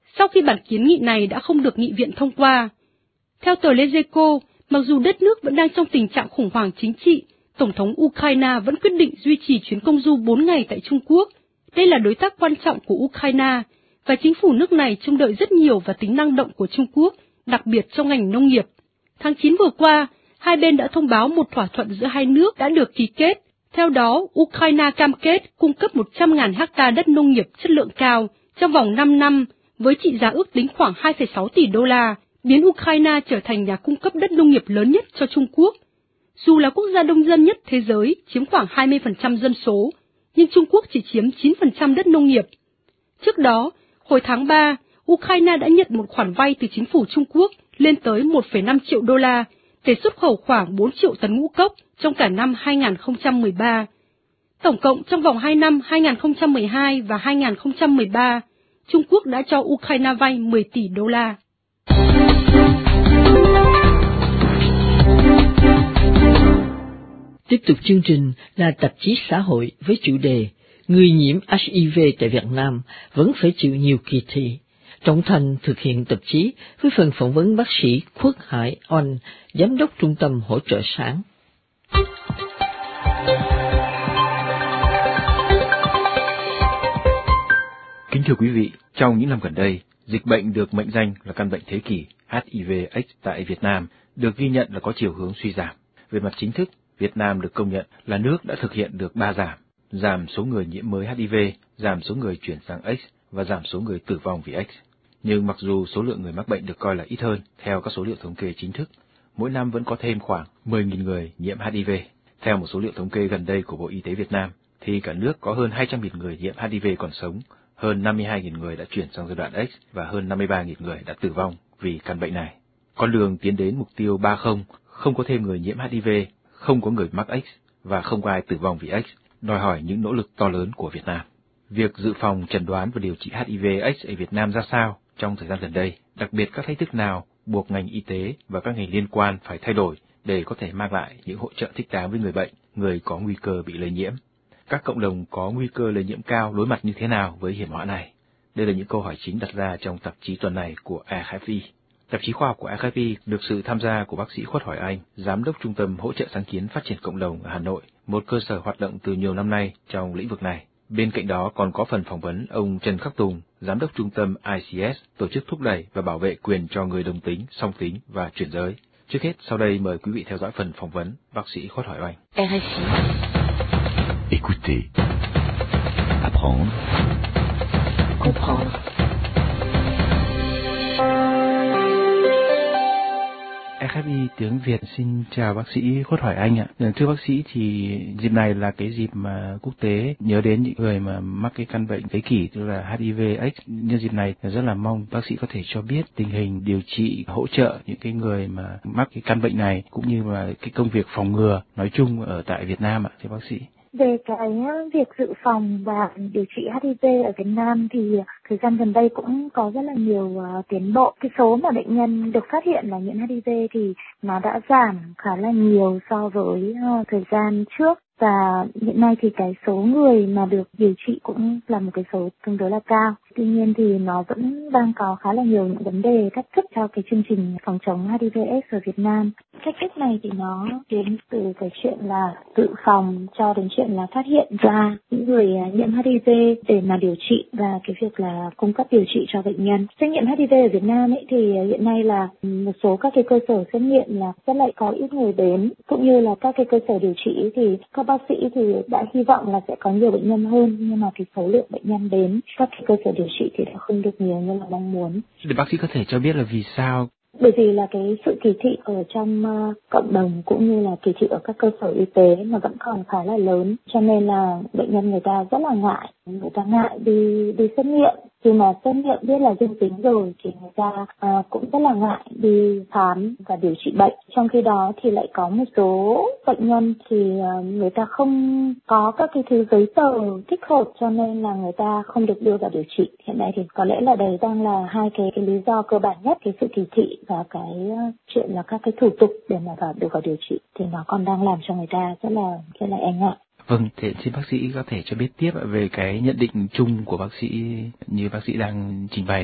sau khi bản kiến nghị này đã không được nghị viện thông qua. Theo tờ Lezeco, mặc dù đất nước vẫn đang trong tình trạng khủng hoảng chính trị, Tổng thống Ukraine vẫn quyết định duy trì chuyến công du bốn ngày tại Trung Quốc. Đây là đối tác quan trọng của Ukraine, và chính phủ nước này trông đợi rất nhiều vào tính năng động của Trung Quốc, đặc biệt trong ngành nông nghiệp. Tháng chín vừa qua, hai bên đã thông báo một thỏa thuận giữa hai nước đã được ký kết. Theo đó, Ukraine cam kết cung cấp một trăm nghìn ha đất nông nghiệp chất lượng cao trong vòng năm năm, với trị giá ước tính khoảng hai phẩy sáu tỷ đô la, biến Ukraine trở thành nhà cung cấp đất nông nghiệp lớn nhất cho Trung Quốc. Dù là quốc gia đông dân nhất thế giới, chiếm khoảng hai mươi phần trăm dân số, nhưng Trung Quốc chỉ chiếm chín phần trăm đất nông nghiệp. Trước đó, hồi tháng ba, Ukraine đã nhận một khoản vay từ chính phủ Trung Quốc lên tới một phẩy năm triệu đô la để xuất khẩu khoảng bốn triệu tấn ngũ cốc trong cả năm hai nghìn không trăm mười ba. Tổng cộng trong vòng hai năm hai nghìn không trăm mười hai và hai nghìn không trăm mười ba, Trung Quốc đã cho Ukraine vay mười tỷ đô la. Tiếp tục chương trình là tạp chí xã hội với chủ đề Người nhiễm H I V tại Việt Nam vẫn phải chịu nhiều kỳ thị. Trọng Thành thực hiện tạp chí với phần phỏng vấn bác sĩ Khuất Hải Oanh, Giám đốc Trung tâm Hỗ trợ Sản. Kính thưa quý vị, trong những năm gần đây, dịch bệnh được mệnh danh là căn bệnh thế kỷ H I V AIDS tại Việt Nam được ghi nhận là có chiều hướng suy giảm. Về mặt chính thức, Việt Nam được công nhận là nước đã thực hiện được ba giảm: giảm số người nhiễm mới H I V, giảm số người chuyển sang AIDS và giảm số người tử vong vì AIDS. Nhưng mặc dù số lượng người mắc bệnh được coi là ít hơn, theo các số liệu thống kê chính thức, mỗi năm vẫn có thêm khoảng mười nghìn người nhiễm H I V. Theo một số liệu thống kê gần đây của Bộ Y tế Việt Nam, thì cả nước có hơn hai trăm nghìn người nhiễm H I V còn sống, hơn năm mươi hai nghìn người đã chuyển sang giai đoạn AIDS và hơn năm mươi ba nghìn người đã tử vong vì căn bệnh này. Con đường tiến đến mục tiêu ba không, không có thêm người nhiễm H I V, không có người mắc AIDS và không có ai tử vong vì AIDS, đòi hỏi những nỗ lực to lớn của Việt Nam. Việc dự phòng, chẩn đoán và điều trị H I V AIDS ở Việt Nam ra sao trong thời gian gần đây, đặc biệt các thách thức nào buộc ngành y tế và các ngành liên quan phải thay đổi để có thể mang lại những hỗ trợ thích đáng với người bệnh, người có nguy cơ bị lây nhiễm. Các cộng đồng có nguy cơ lây nhiễm cao đối mặt như thế nào với hiểm họa này? Đây là những câu hỏi chính đặt ra trong tạp chí tuần này của a ép i. Tạp chí khoa học của a ép i được sự tham gia của bác sĩ Khuất Hoài Anh, Giám đốc Trung tâm Hỗ trợ Sáng kiến Phát triển Cộng đồng ở Hà Nội, một cơ sở hoạt động từ nhiều năm nay trong lĩnh vực này. Bên cạnh đó còn có phần phỏng vấn ông Trần Khắc Tùng, Giám đốc Trung tâm I C S, tổ chức thúc đẩy và bảo vệ quyền cho người đồng tính, song tính và chuyển giới. Trước hết, sau đây mời quý vị theo dõi phần phỏng vấn bác sĩ Khuất Hoài Anh. R F I. Écoutez, apprendre, comprendre. a ép i tiếng Việt xin chào bác sĩ Khuất Hoài Anh ạ. Thưa bác sĩ, thì dịp này là cái dịp mà quốc tế nhớ đến những người mà mắc cái căn bệnh thế kỷ, tức là H I V AIDS. Nhân dịp này rất là mong bác sĩ có thể cho biết tình hình điều trị, hỗ trợ những cái người mà mắc cái căn bệnh này, cũng như là cái công việc phòng ngừa nói chung ở tại Việt Nam ạ, thưa bác sĩ. Về cái việc dự phòng và điều trị H I V ở Việt Nam thì thời gian gần đây cũng có rất là nhiều uh, tiến bộ. Cái số mà bệnh nhân được phát hiện là nhiễm H I V thì nó đã giảm khá là nhiều so với uh, thời gian trước. Và hiện nay thì cái số người mà được điều trị cũng là một cái số tương đối là cao. Tuy nhiên thì nó vẫn đang có khá là nhiều những vấn đề thách thức cho cái chương trình phòng chống H I V AIDS ở Việt Nam. Thách thức này thì nó đến từ cái chuyện là dự phòng cho đến chuyện là phát hiện ra những người nhiễm H I V để mà điều trị và cái việc là cung cấp điều trị cho bệnh nhân. Xét nghiệm H I V ở Việt Nam ấy thì hiện nay là một số các cái cơ sở xét nghiệm là rất lại có ít người đến, cũng như là các cái cơ sở điều trị thì các bác sĩ thì đã hy vọng là sẽ có nhiều bệnh nhân hơn, nhưng mà cái số lượng bệnh nhân đến các cái cơ sở điều trị thì đã không được nhiều như là mong muốn. Để bác sĩ có thể cho biết là vì sao? Bởi vì là cái sự kỳ thị ở trong uh, cộng đồng cũng như là kỳ thị ở các cơ sở y tế mà vẫn còn khá là lớn, cho nên là bệnh nhân người ta rất là ngại, người ta ngại đi đi xét nghiệm. Khi mà xét nghiệm biết là dương tính rồi thì người ta uh, cũng rất là ngại đi khám và điều trị bệnh. Trong khi đó thì lại có một số bệnh nhân thì uh, người ta không có các cái thứ giấy tờ thích hợp, cho nên là người ta không được đưa vào điều trị. Hiện nay thì có lẽ là đấy đang là hai cái, cái lý do cơ bản nhất, cái sự kỳ thị và cái uh, chuyện là các cái thủ tục để mà vào được vào điều trị thì nó còn đang làm cho người ta rất là rất là e ngại. Vâng, thế xin bác sĩ có thể cho biết tiếp về cái nhận định chung của bác sĩ như bác sĩ đang trình bày đấy ạ.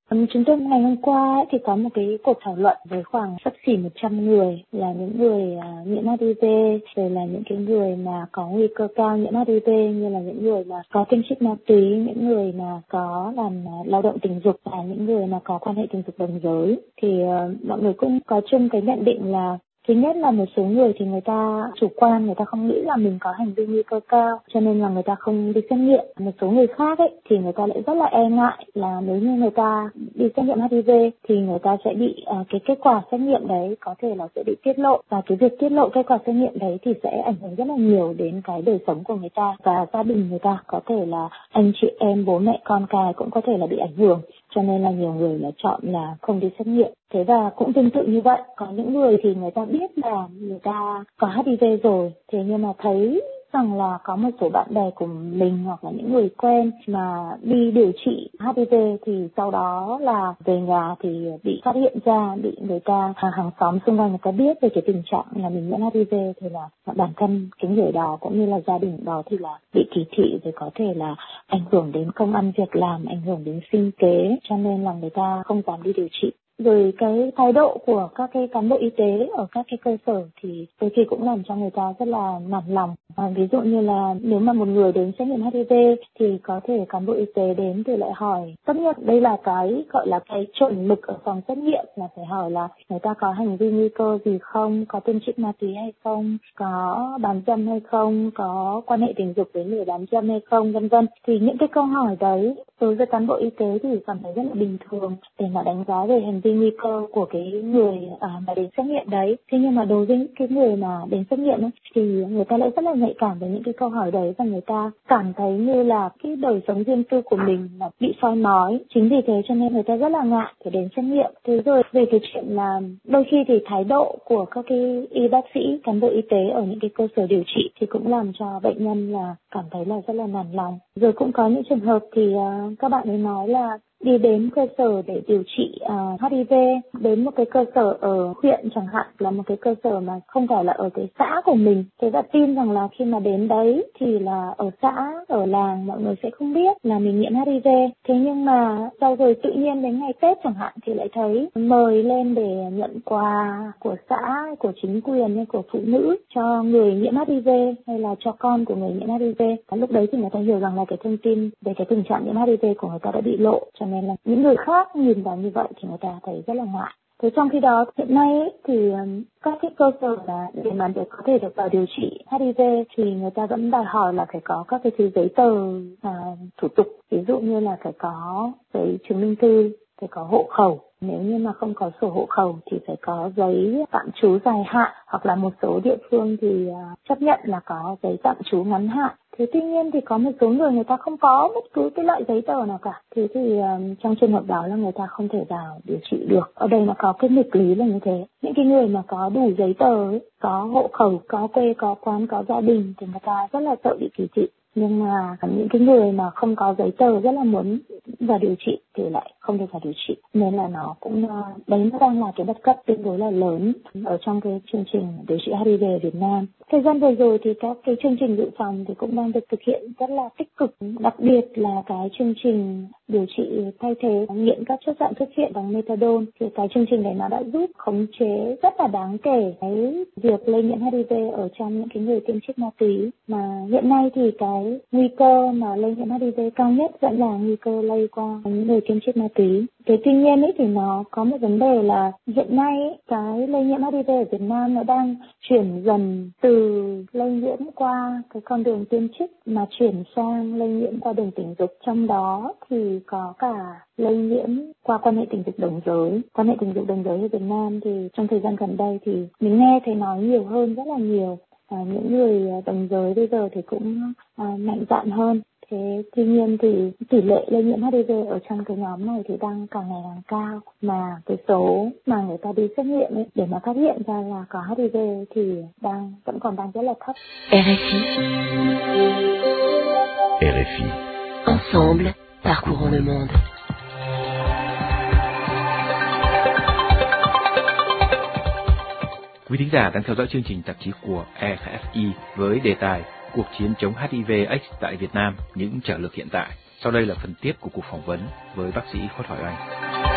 Chúng tôi ngày hôm qua ấy, thì có một cái cuộc thảo luận với khoảng xấp xỉ một trăm người, là những người uh, nhiễm hát i vê, rồi là những cái người mà có nguy cơ cao nhiễm hát i vê, như là những người mà có tiêm trích ma túy, những người mà có làm uh, lao động tình dục, và những người mà có quan hệ tình dục đồng giới. Thì uh, mọi người cũng có chung cái nhận định là thứ nhất là một số người thì người ta chủ quan, người ta không nghĩ là mình có hành vi nguy cơ cao, cho nên là người ta không đi xét nghiệm. Một số người khác ấy thì người ta lại rất là e ngại là nếu như người ta đi xét nghiệm hát i vê thì người ta sẽ bị uh, cái kết quả xét nghiệm đấy có thể là sẽ bị tiết lộ, và cái việc tiết lộ kết quả xét nghiệm đấy thì sẽ ảnh hưởng rất là nhiều đến cái đời sống của người ta và gia đình người ta, có thể là anh chị em, bố mẹ, con cái cũng có thể là bị ảnh hưởng. Cho nên là nhiều người là chọn là không đi xét nghiệm. Thế và cũng tương tự như vậy, có những người thì người ta biết là người ta có hát i vê rồi, thế nhưng mà thấy rằng là có một số bạn bè của mình hoặc là những người quen mà đi điều trị hát i vê thì sau đó là về nhà thì bị phát hiện ra, bị người ta hàng xóm xung quanh người ta biết về cái tình trạng là mình nhiễm hát i vê, thì là bản thân cái người đó cũng như là gia đình đó thì là bị kỳ thị, rồi có thể là ảnh hưởng đến công ăn việc làm, ảnh hưởng đến sinh kế, cho nên là người ta không dám đi điều trị. Rồi cái thái độ của các cái cán bộ y tế ở các cái cơ sở thì đôi khi cũng làm cho người ta rất là nản lòng. À, ví dụ như là nếu mà một người đến xét nghiệm hát i vê thì có thể cán bộ y tế đến thì lại hỏi, tất nhiên đây là cái gọi là cái chuẩn mực ở phòng xét nghiệm, là phải hỏi là người ta có hành vi nguy cơ gì không, có tiêm trích ma túy hay không, có bán dâm hay không, có quan hệ tình dục với người bán dâm hay không, vân vân. Thì những cái câu hỏi đấy đối với cán bộ y tế thì cảm thấy rất là bình thường để mà đánh giá về hành vi nguy cơ của cái người à, mà đến xét nghiệm đấy. Thế nhưng mà đối với những cái người mà đến xét nghiệm ấy, thì người ta lại rất là nhạy cảm với những cái câu hỏi đấy, và người ta cảm thấy như là cái đời sống riêng tư của mình là bị soi mói. Chính vì thế cho nên người ta rất là ngại để đến xét nghiệm. Thế rồi về cái chuyện là đôi khi thì thái độ của các cái y bác sĩ, cán bộ y tế ở những cái cơ sở điều trị thì cũng làm cho bệnh nhân là cảm thấy là rất là nản lòng. Rồi cũng có những trường hợp thì uh, các bạn ấy nói là đi đến cơ sở để điều trị uh, hát i vê, đến một cái cơ sở ở huyện chẳng hạn, là một cái cơ sở mà không phải là ở cái xã của mình. Thế và tin rằng là khi mà đến đấy thì là ở xã, ở làng mọi người sẽ không biết là mình nhiễm hát i vê. Thế nhưng mà sau rồi tự nhiên đến ngày Tết chẳng hạn thì lại thấy mời lên để nhận quà của xã, của chính quyền hay của phụ nữ cho người nhiễm hát i vê hay là cho con của người nhiễm hát i vê. Và lúc đấy thì người ta hiểu rằng là cái thông tin về cái tình trạng nhiễm hát i vê của người ta đã bị lộ, cho nên là những người khác nhìn vào như vậy thì người ta thấy rất là ngại. Thế trong khi đó hiện nay ấy, thì um, các cái cơ sở là để mà để có thể được vào điều trị hát i vê thì người ta vẫn đòi hỏi là phải có các cái thứ giấy tờ à, thủ tục, ví dụ như là phải có giấy chứng minh thư, phải có hộ khẩu. Nếu như mà không có sổ hộ khẩu thì phải có giấy tạm trú dài hạn, hoặc là một số địa phương thì uh, chấp nhận là có giấy tạm trú ngắn hạn. Thế tuy nhiên thì có một số người người ta không có bất cứ cái loại giấy tờ nào cả. Thế thì um, trong trường hợp đó là người ta không thể vào điều trị được. Ở đây nó có cái nghịch lý là như thế. Những cái người mà có đủ giấy tờ ấy, có hộ khẩu, có quê, có quán, có gia đình thì người ta rất là sợ bị kỳ thị. Nhưng mà những cái người mà không có giấy tờ rất là muốn vào điều trị thì lại không được vào điều trị. Nên là nó cũng, đấy nó đang là cái bất cập tương đối là lớn ở trong cái chương trình điều trị hát i vê ở Việt Nam. Thời gian vừa rồi thì các cái chương trình dự phòng thì cũng đang được thực hiện rất là tích cực. Đặc biệt là cái chương trình điều trị thay thế nghiện các chất dạng thuốc phiện bằng methadone. Thì cái chương trình này nó đã giúp khống chế rất là đáng kể cái việc lây nhiễm hát i vê ở trong những cái người tiêm trích ma túy. Mà hiện nay thì cái nguy cơ mà lây nhiễm hát i vê cao nhất vẫn là nguy cơ lây qua những người tiêm trích ma túy. Thế tuy nhiên ấy thì nó có một vấn đề là hiện nay ấy, cái lây nhiễm hát i vê ở Việt Nam nó đang chuyển dần từ lây nhiễm qua cái con đường tiêm trích mà chuyển sang lây nhiễm qua đường tình dục. Trong đó thì có cả lây nhiễm qua quan hệ tình dục đồng giới. Quan hệ tình dục đồng giới ở Việt Nam thì trong thời gian gần đây thì mình nghe thấy nói nhiều hơn rất là nhiều. À, những người đồng giới bây giờ thì cũng à, mạnh dạn hơn. Thế tuy nhiên thì tỷ lệ lây nhiễm hát i vê ở trong cái nhóm này thì đang càng ngày càng cao, mà cái số mà người ta đi xét nghiệm ấy, để mà phát hiện ra là có hát i vê thì đang vẫn còn đang rất là thấp. rờ ép i rờ ép i Ensemble, parcourons le monde. Quý thính giả đang theo dõi chương trình tạp chí của rờ ép i với đề tài Cuộc chiến chống hát i vê AIDS tại Việt Nam, những trở lực hiện tại. Sau đây là phần tiếp của cuộc phỏng vấn với bác sĩ Khuất Hoài Anh.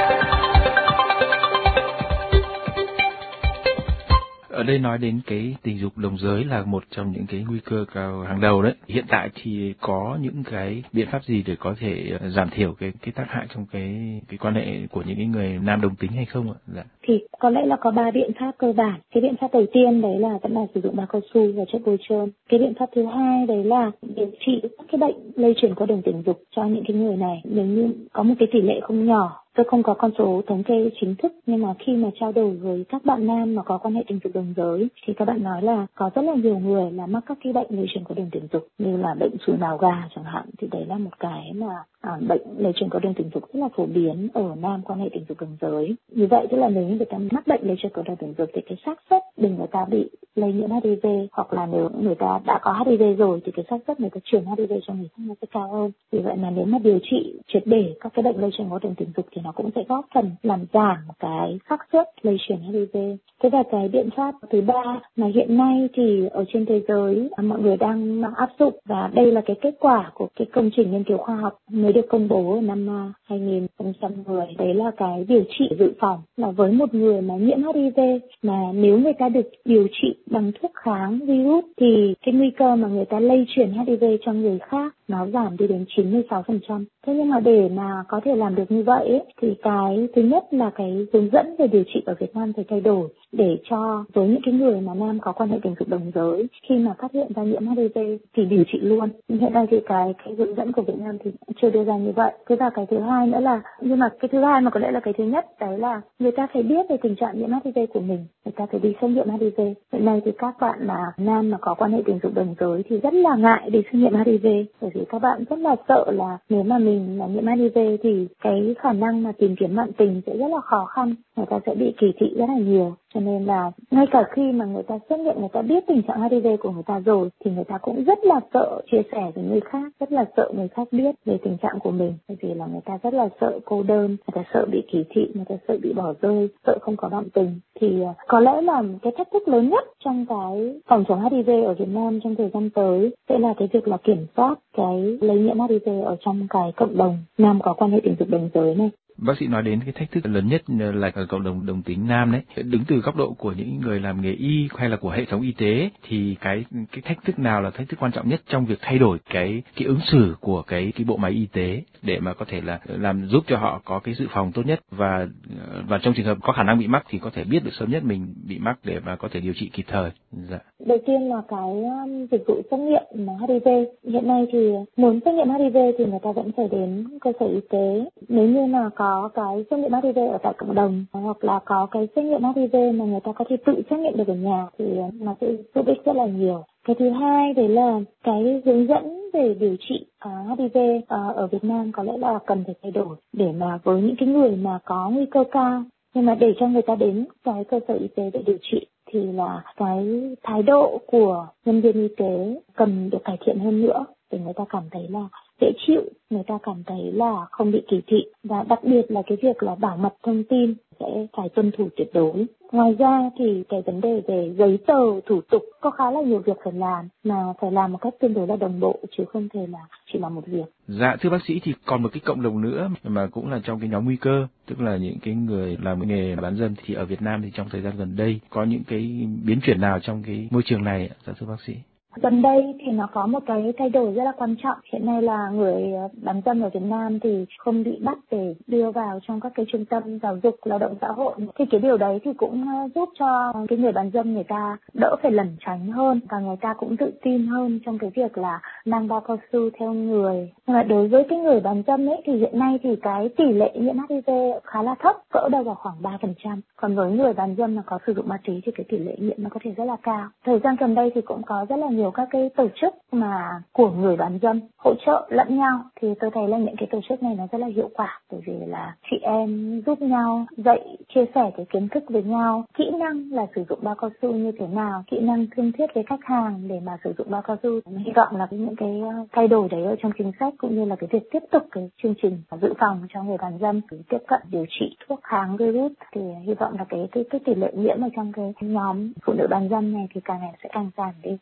Ở đây nói đến cái tình dục đồng giới là một trong những cái nguy cơ cao hàng đầu đấy. Hiện tại thì có những cái biện pháp gì để có thể giảm thiểu cái cái tác hại trong cái cái quan hệ của những cái người nam đồng tính hay không ạ? Dạ. Thì có lẽ là có ba biện pháp cơ bản. Cái biện pháp đầu tiên đấy là vẫn là sử dụng bao cao su và chất bôi trơn. Cái biện pháp thứ hai đấy là điều trị các cái bệnh lây truyền qua đường tình dục cho những cái người này. Nếu như có một cái tỷ lệ không nhỏ, tôi không có con số thống kê chính thức, nhưng mà khi mà trao đổi với các bạn nam mà có quan hệ tình dục đồng giới thì các bạn nói là có rất là nhiều người là mắc các cái bệnh lây truyền qua đường tình dục như là bệnh sùi mào gà chẳng hạn. Thì đấy là một cái mà à, bệnh lây truyền qua đường tình dục rất là phổ biến ở nam quan hệ tình dục đồng giới. Như vậy tức là nếu như người ta mắc bệnh lây truyền qua đường tình dục thì cái xác suất để người ta bị lây nhiễm hát i vê, hoặc là nếu người ta đã có hát i vê rồi thì cái xác suất người ta truyền hát i vê cho người khác nó sẽ cao hơn. Vì vậy mà nếu mà điều trị triệt để các cái bệnh lây truyền qua đường tình dục thì nó cũng sẽ góp phần làm giảm cái xác suất lây truyền hát i vê. Thế và cái biện pháp thứ ba mà hiện nay thì ở trên thế giới mọi người đang áp dụng, và đây là cái kết quả của cái công trình nghiên cứu khoa học mới được công bố ở năm hai nghìn không trăm mười, đấy là cái điều trị dự phòng. Là với một người mà nhiễm hát i vê mà nếu người ta được điều trị bằng thuốc kháng virus thì cái nguy cơ mà người ta lây truyền hát i vê cho người khác nó giảm đi đến chín mươi sáu phần trăm. Thế nhưng mà để mà có thể làm được như vậy ấy, thì cái thứ nhất là cái hướng dẫn về điều trị ở Việt Nam phải thay đổi để cho với những cái người mà nam có quan hệ tình dục đồng giới khi mà phát hiện ra nhiễm hát i vê thì điều trị luôn. Hiện nay thì cái cái hướng dẫn của Việt Nam thì chưa đưa ra như vậy. Thế và cái thứ hai nữa là, nhưng mà cái thứ hai mà có lẽ là cái thứ nhất, đấy là người ta phải biết về tình trạng nhiễm hát i vê của mình, người ta phải đi xét nghiệm hát i vê. Hiện nay thì các bạn mà nam mà có quan hệ tình dục đồng giới thì rất là ngại đi xét nghiệm hát i vê, bởi vì các bạn rất là sợ là nếu mà mình là nhiễm hát i vê thì cái khả năng mà tìm kiếm bạn tình sẽ rất là khó khăn, người ta sẽ bị kỳ thị rất là nhiều. Cho nên là ngay cả khi mà người ta xét nghiệm, người ta biết tình trạng hát i vê của người ta rồi thì người ta cũng rất là sợ chia sẻ với người khác, rất là sợ người khác biết về tình trạng của mình, bởi vì là người ta rất là sợ cô đơn, người ta sợ bị kỳ thị, người ta sợ bị bỏ rơi, sợ không có bạn tình. Thì uh, có lẽ là cái thách thức lớn nhất trong cái phòng chống hát i vê ở Việt Nam trong thời gian tới sẽ là cái việc là kiểm soát cái lây nhiễm hát i vê ở trong cái cộng đồng nam có quan hệ tình dục đồng giới này. Bác sĩ nói đến cái thách thức lớn nhất là ở cộng đồng đồng tính nam đấy. Đứng từ góc độ của những người làm nghề y hay là của hệ thống y tế thì cái cái thách thức nào là thách thức quan trọng nhất trong việc thay đổi cái cái ứng xử của cái cái bộ máy y tế để mà có thể là làm giúp cho họ có cái dự phòng tốt nhất, và và trong trường hợp có khả năng bị mắc thì có thể biết được sớm nhất mình bị mắc để mà có thể điều trị kịp thời. Dạ. Đầu tiên là cái um, dịch vụ xét nghiệm hát i vê. Hiện nay thì muốn xét nghiệm hát i vê thì người ta vẫn phải đến cơ sở y tế. Nếu như mà có cái xét nghiệm hát i vê ở tại cộng đồng, hoặc là có cái xét nghiệm hát i vê mà người ta có thể tự xét nghiệm được ở nhà thì nó sẽ giúp ích rất là nhiều. Cái thứ hai đấy là cái hướng dẫn về điều trị uh, hát i vê uh, ở Việt Nam có lẽ là cần phải thay đổi để mà với những cái người mà có nguy cơ cao, nhưng mà để cho người ta đến cái cơ sở y tế để điều trị thì là cái thái độ của nhân viên y tế cần được cải thiện hơn nữa để người ta cảm thấy là dễ chịu, người ta cảm thấy là không bị kỳ thị, và đặc biệt là cái việc là bảo mật thông tin sẽ phải tuân thủ tuyệt đối. Ngoài ra thì cái vấn đề về giấy tờ, thủ tục có khá là nhiều việc phải làm, mà phải làm một cách tương đối là đồng bộ chứ không thể là chỉ là một việc. Dạ, thưa bác sĩ, thì còn một cái cộng đồng nữa mà cũng là trong cái nhóm nguy cơ, tức là những cái người làm nghề bán dâm, thì ở Việt Nam thì trong thời gian gần đây có những cái biến chuyển nào trong cái môi trường này, dạ thưa bác sĩ? Gần đây thì nó có một cái thay đổi rất là quan trọng. Hiện nay là người bán dâm ở Việt Nam thì không bị bắt để đưa vào trong các cái trung tâm giáo dục lao động xã hội. Thì cái điều đấy thì cũng giúp cho cái người bán dâm người ta đỡ phải lẩn tránh hơn, và người ta cũng tự tin hơn trong cái việc là mang bao cao su theo người. Nhưng mà đối với cái người bán dâm ấy thì hiện nay thì cái tỷ lệ nhiễm hát i vê khá là thấp, cỡ đâu vào khoảng ba phần trăm. Còn với người bán dâm mà có sử dụng ma túy thì cái tỷ lệ nhiễm nó có thể rất là cao. Thời gian gần đây thì cũng có rất là nhiều các cái tổ chức mà của người bán dâm hỗ trợ lẫn nhau, thì tôi thấy là những cái tổ chức này nó rất là hiệu quả, bởi vì là chị em giúp nhau dạy, chia sẻ cái kiến thức với nhau, kỹ năng là sử dụng bao cao su như thế nào, kỹ năng thương thuyết với khách hàng để mà sử dụng bao cao su. Hy vọng là những cái thay đổi đấy ở trong chính sách cũng như là cái việc tiếp tục cái chương trình dự phòng cho người bán dâm, tiếp cận điều trị thuốc kháng virus, thì hy vọng là cái cái cái tỷ lệ nhiễm ở trong cái nhóm phụ nữ bán dâm này thì càng ngày sẽ càng giảm đi. Cần thời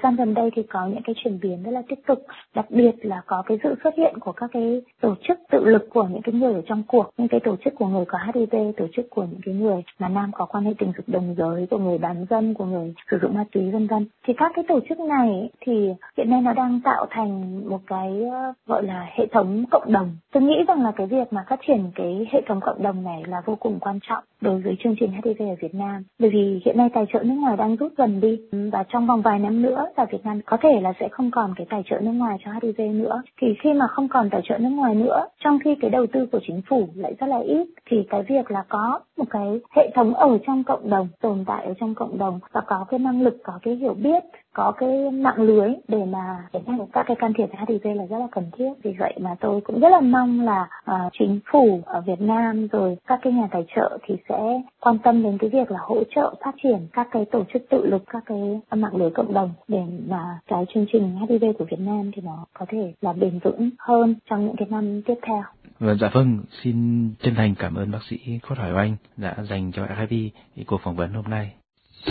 gian gần đây thì có những cái chuyển biến rất là tích cực, đặc biệt là có cái sự xuất hiện của các cái tổ chức tự lực của những cái người ở trong cuộc, những cái tổ chức của người có hát i vê, tổ chức của những cái người mà nam có quan hệ tình dục đồng giới, của người bán dâm, của người sử dụng ma túy vân vân. Thì các cái tổ chức này thì hiện nay nó đang tạo thành một cái uh, gọi là hệ thống cộng đồng. Tôi nghĩ rằng là cái việc mà phát triển cái hệ thống cộng đồng này là vô cùng quan trọng đối với chương trình hát i vê ở Việt Nam, bởi vì hiện nay tài trợ nước ngoài đang rút dần đi, và trong vòng vài năm nữa là Việt Nam có thể là sẽ không còn cái tài trợ nước ngoài cho hát i vê nữa. Thì khi mà không còn tài trợ nước ngoài nữa, trong khi cái đầu tư của chính phủ lại rất là ít, thì cái việc là có một cái hệ thống ở trong cộng đồng, tồn tại ở trong cộng đồng và có cái năng lực, có cái hiểu biết, có cái mạng lưới để mà tiến hành các cái can thiệp hát i vê là rất là cần thiết. Vì vậy mà tôi cũng rất là mong là uh, chính phủ ở Việt Nam rồi các cái nhà tài trợ thì sẽ quan tâm đến cái việc là hỗ trợ phát triển các cái tổ chức tự lực, các cái mạng lưới cộng đồng để mà cái chương trình hát i vê của Việt Nam thì nó có thể là bền vững hơn trong những cái năm tiếp theo. Vâng, dạ vâng, xin chân thành cảm ơn bác sĩ Khuất Hoài Oanh đã dành cho rờ ép i cuộc phỏng vấn hôm nay. R,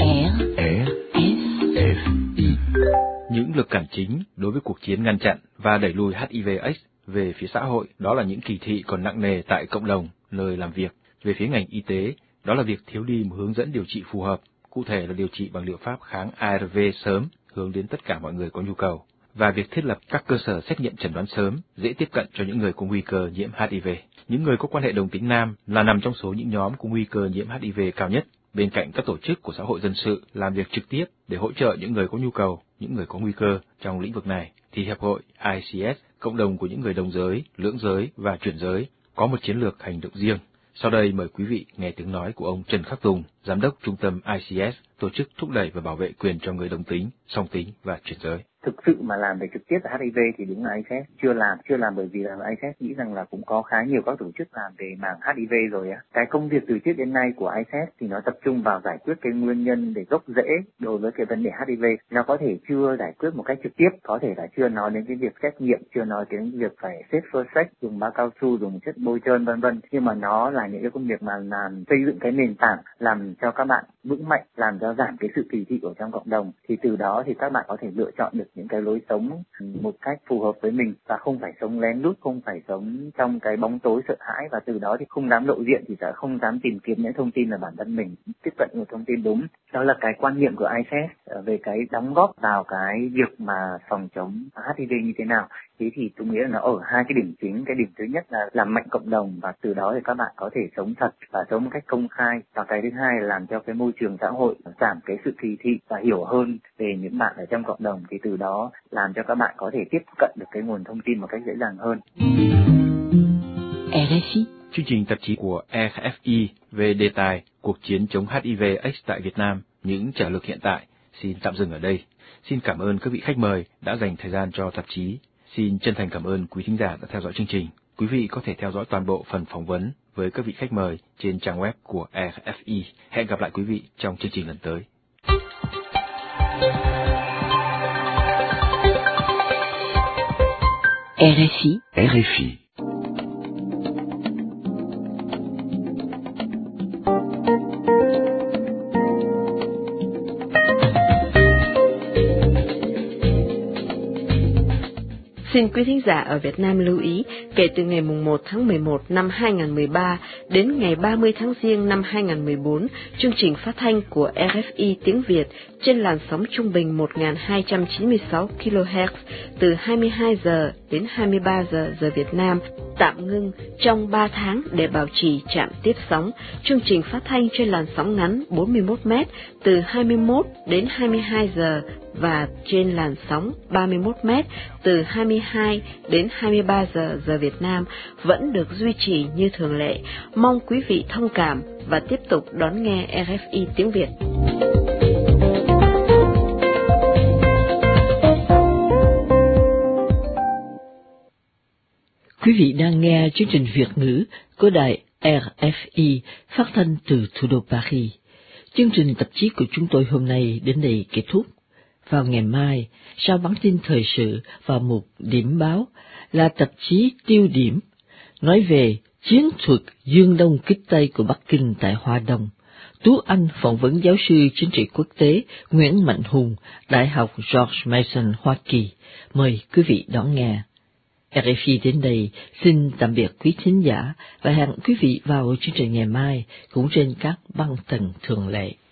S, F, I. Những lực cản chính đối với cuộc chiến ngăn chặn và đẩy lùi hát i vê AIDS về phía xã hội đó là những kỳ thị còn nặng nề tại cộng đồng, nơi làm việc. Về phía ngành y tế, đó là việc thiếu đi một hướng dẫn điều trị phù hợp, cụ thể là điều trị bằng liệu pháp kháng a rờ vê sớm, hướng đến tất cả mọi người có nhu cầu, và việc thiết lập các cơ sở xét nghiệm chẩn đoán sớm, dễ tiếp cận cho những người có nguy cơ nhiễm hát i vê. Những người có quan hệ đồng tính nam là nằm trong số những nhóm có nguy cơ nhiễm hát i vê cao nhất. Bên cạnh các tổ chức của xã hội dân sự làm việc trực tiếp để hỗ trợ những người có nhu cầu, những người có nguy cơ trong lĩnh vực này, thì Hiệp hội i xê ét, cộng đồng của những người đồng giới, lưỡng giới và chuyển giới, có một chiến lược hành động riêng. Sau đây mời quý vị nghe tiếng nói của ông Trần Khắc Tùng, Giám đốc Trung tâm i xê ét, tổ chức thúc đẩy và bảo vệ quyền cho người đồng tính, song tính và chuyển giới. Thực sự mà làm về trực tiếp là hát i vê thì đúng là i xê ét chưa làm, chưa làm bởi vì là i xê ét nghĩ rằng là cũng có khá nhiều các tổ chức làm về mảng hát i vê rồi á. Cái công việc từ trước đến nay của i xê ét thì nó tập trung vào giải quyết cái nguyên nhân để gốc rễ đối với cái vấn đề hát i vê. Nó có thể chưa giải quyết một cách trực tiếp, có thể là chưa nói đến cái việc xét nghiệm, chưa nói đến việc phải safe first sex, dùng bao cao su, dùng chất bôi trơn vân vân. Nhưng mà nó là những cái công việc mà làm xây dựng cái nền tảng, làm cho các bạn vững mạnh, làm cho giảm cái sự kỳ thị ở trong cộng đồng. Thì từ đó thì các bạn có thể lựa chọn được những cái lối sống một cách phù hợp với mình và không phải sống lén lút, không phải sống trong cái bóng tối sợ hãi, và từ đó thì không dám lộ diện, thì sẽ không dám tìm kiếm những thông tin là bản thân mình tiếp cận được thông tin đúng. Đó là cái quan niệm của i xê ét về cái đóng góp vào cái việc mà phòng chống hát i vê như thế nào. Thế thì tôi nghĩ là nó ở hai cái điểm chính. Cái điểm thứ nhất là làm mạnh cộng đồng, và từ đó thì các bạn có thể sống thật và sống một cách công khai. Và cái thứ hai là làm cho cái môi trường xã hội giảm cái sự kỳ thị và hiểu hơn về những bạn ở trong cộng đồng, thì từ đó làm cho các bạn có thể tiếp cận được cái nguồn thông tin một cách dễ dàng hơn. rờ ép i. Chương trình tạp chí của e ép i về đề tài cuộc chiến chống hát i vê AIDS tại Việt Nam, những trở lực hiện tại, xin tạm dừng ở đây. Xin cảm ơn các vị khách mời đã dành thời gian cho tạp chí. Xin chân thành cảm ơn quý thính giả đã theo dõi chương trình. Quý vị có thể theo dõi toàn bộ phần phỏng vấn với các vị khách mời trên trang web của e ép i. Hẹn gặp lại quý vị trong chương trình lần tới. rờ ép i. rờ ép i. Xin quý thính giả ở Việt Nam lưu ý, kể từ ngày mùng một tháng mười một năm hai nghìn không trăm mười ba đến ngày ba mươi tháng Giêng năm hai nghìn không trăm mười bốn, chương trình phát thanh của rờ ép i tiếng Việt trên làn sóng trung bình một nghìn hai trăm chín mươi sáu ki lô héc từ hai mươi hai giờ đến hai mươi ba giờ giờ Việt Nam tạm ngưng trong ba tháng để bảo trì trạm tiếp sóng. Chương trình phát thanh trên làn sóng ngắn bốn mươi mốt mét từ hai mươi mốt đến hai mươi hai giờ và trên làn sóng ba mươi mốt mét từ hai mươi hai đến hai mươi ba giờ giờ Việt Nam vẫn được duy trì như thường lệ. Mong quý vị thông cảm và tiếp tục đón nghe rờ ép i tiếng Việt. Quý vị đang nghe chương trình Việt ngữ của đài rờ ép i phát thanh từ thủ đô Paris. Chương trình tạp chí của chúng tôi hôm nay đến đây kết thúc. Vào ngày mai, sau bản tin thời sự và mục điểm báo là tạp chí Tiêu điểm, nói về chiến thuật Dương Đông kích Tây của Bắc Kinh tại Hoa Đông. Tú Anh phỏng vấn giáo sư chính trị quốc tế Nguyễn Mạnh Hùng, Đại học George Mason, Hoa Kỳ. Mời quý vị đón nghe. rờ ép i đến đây xin tạm biệt quý thính giả và hẹn quý vị vào chương trình ngày mai cũng trên các băng tần thường lệ.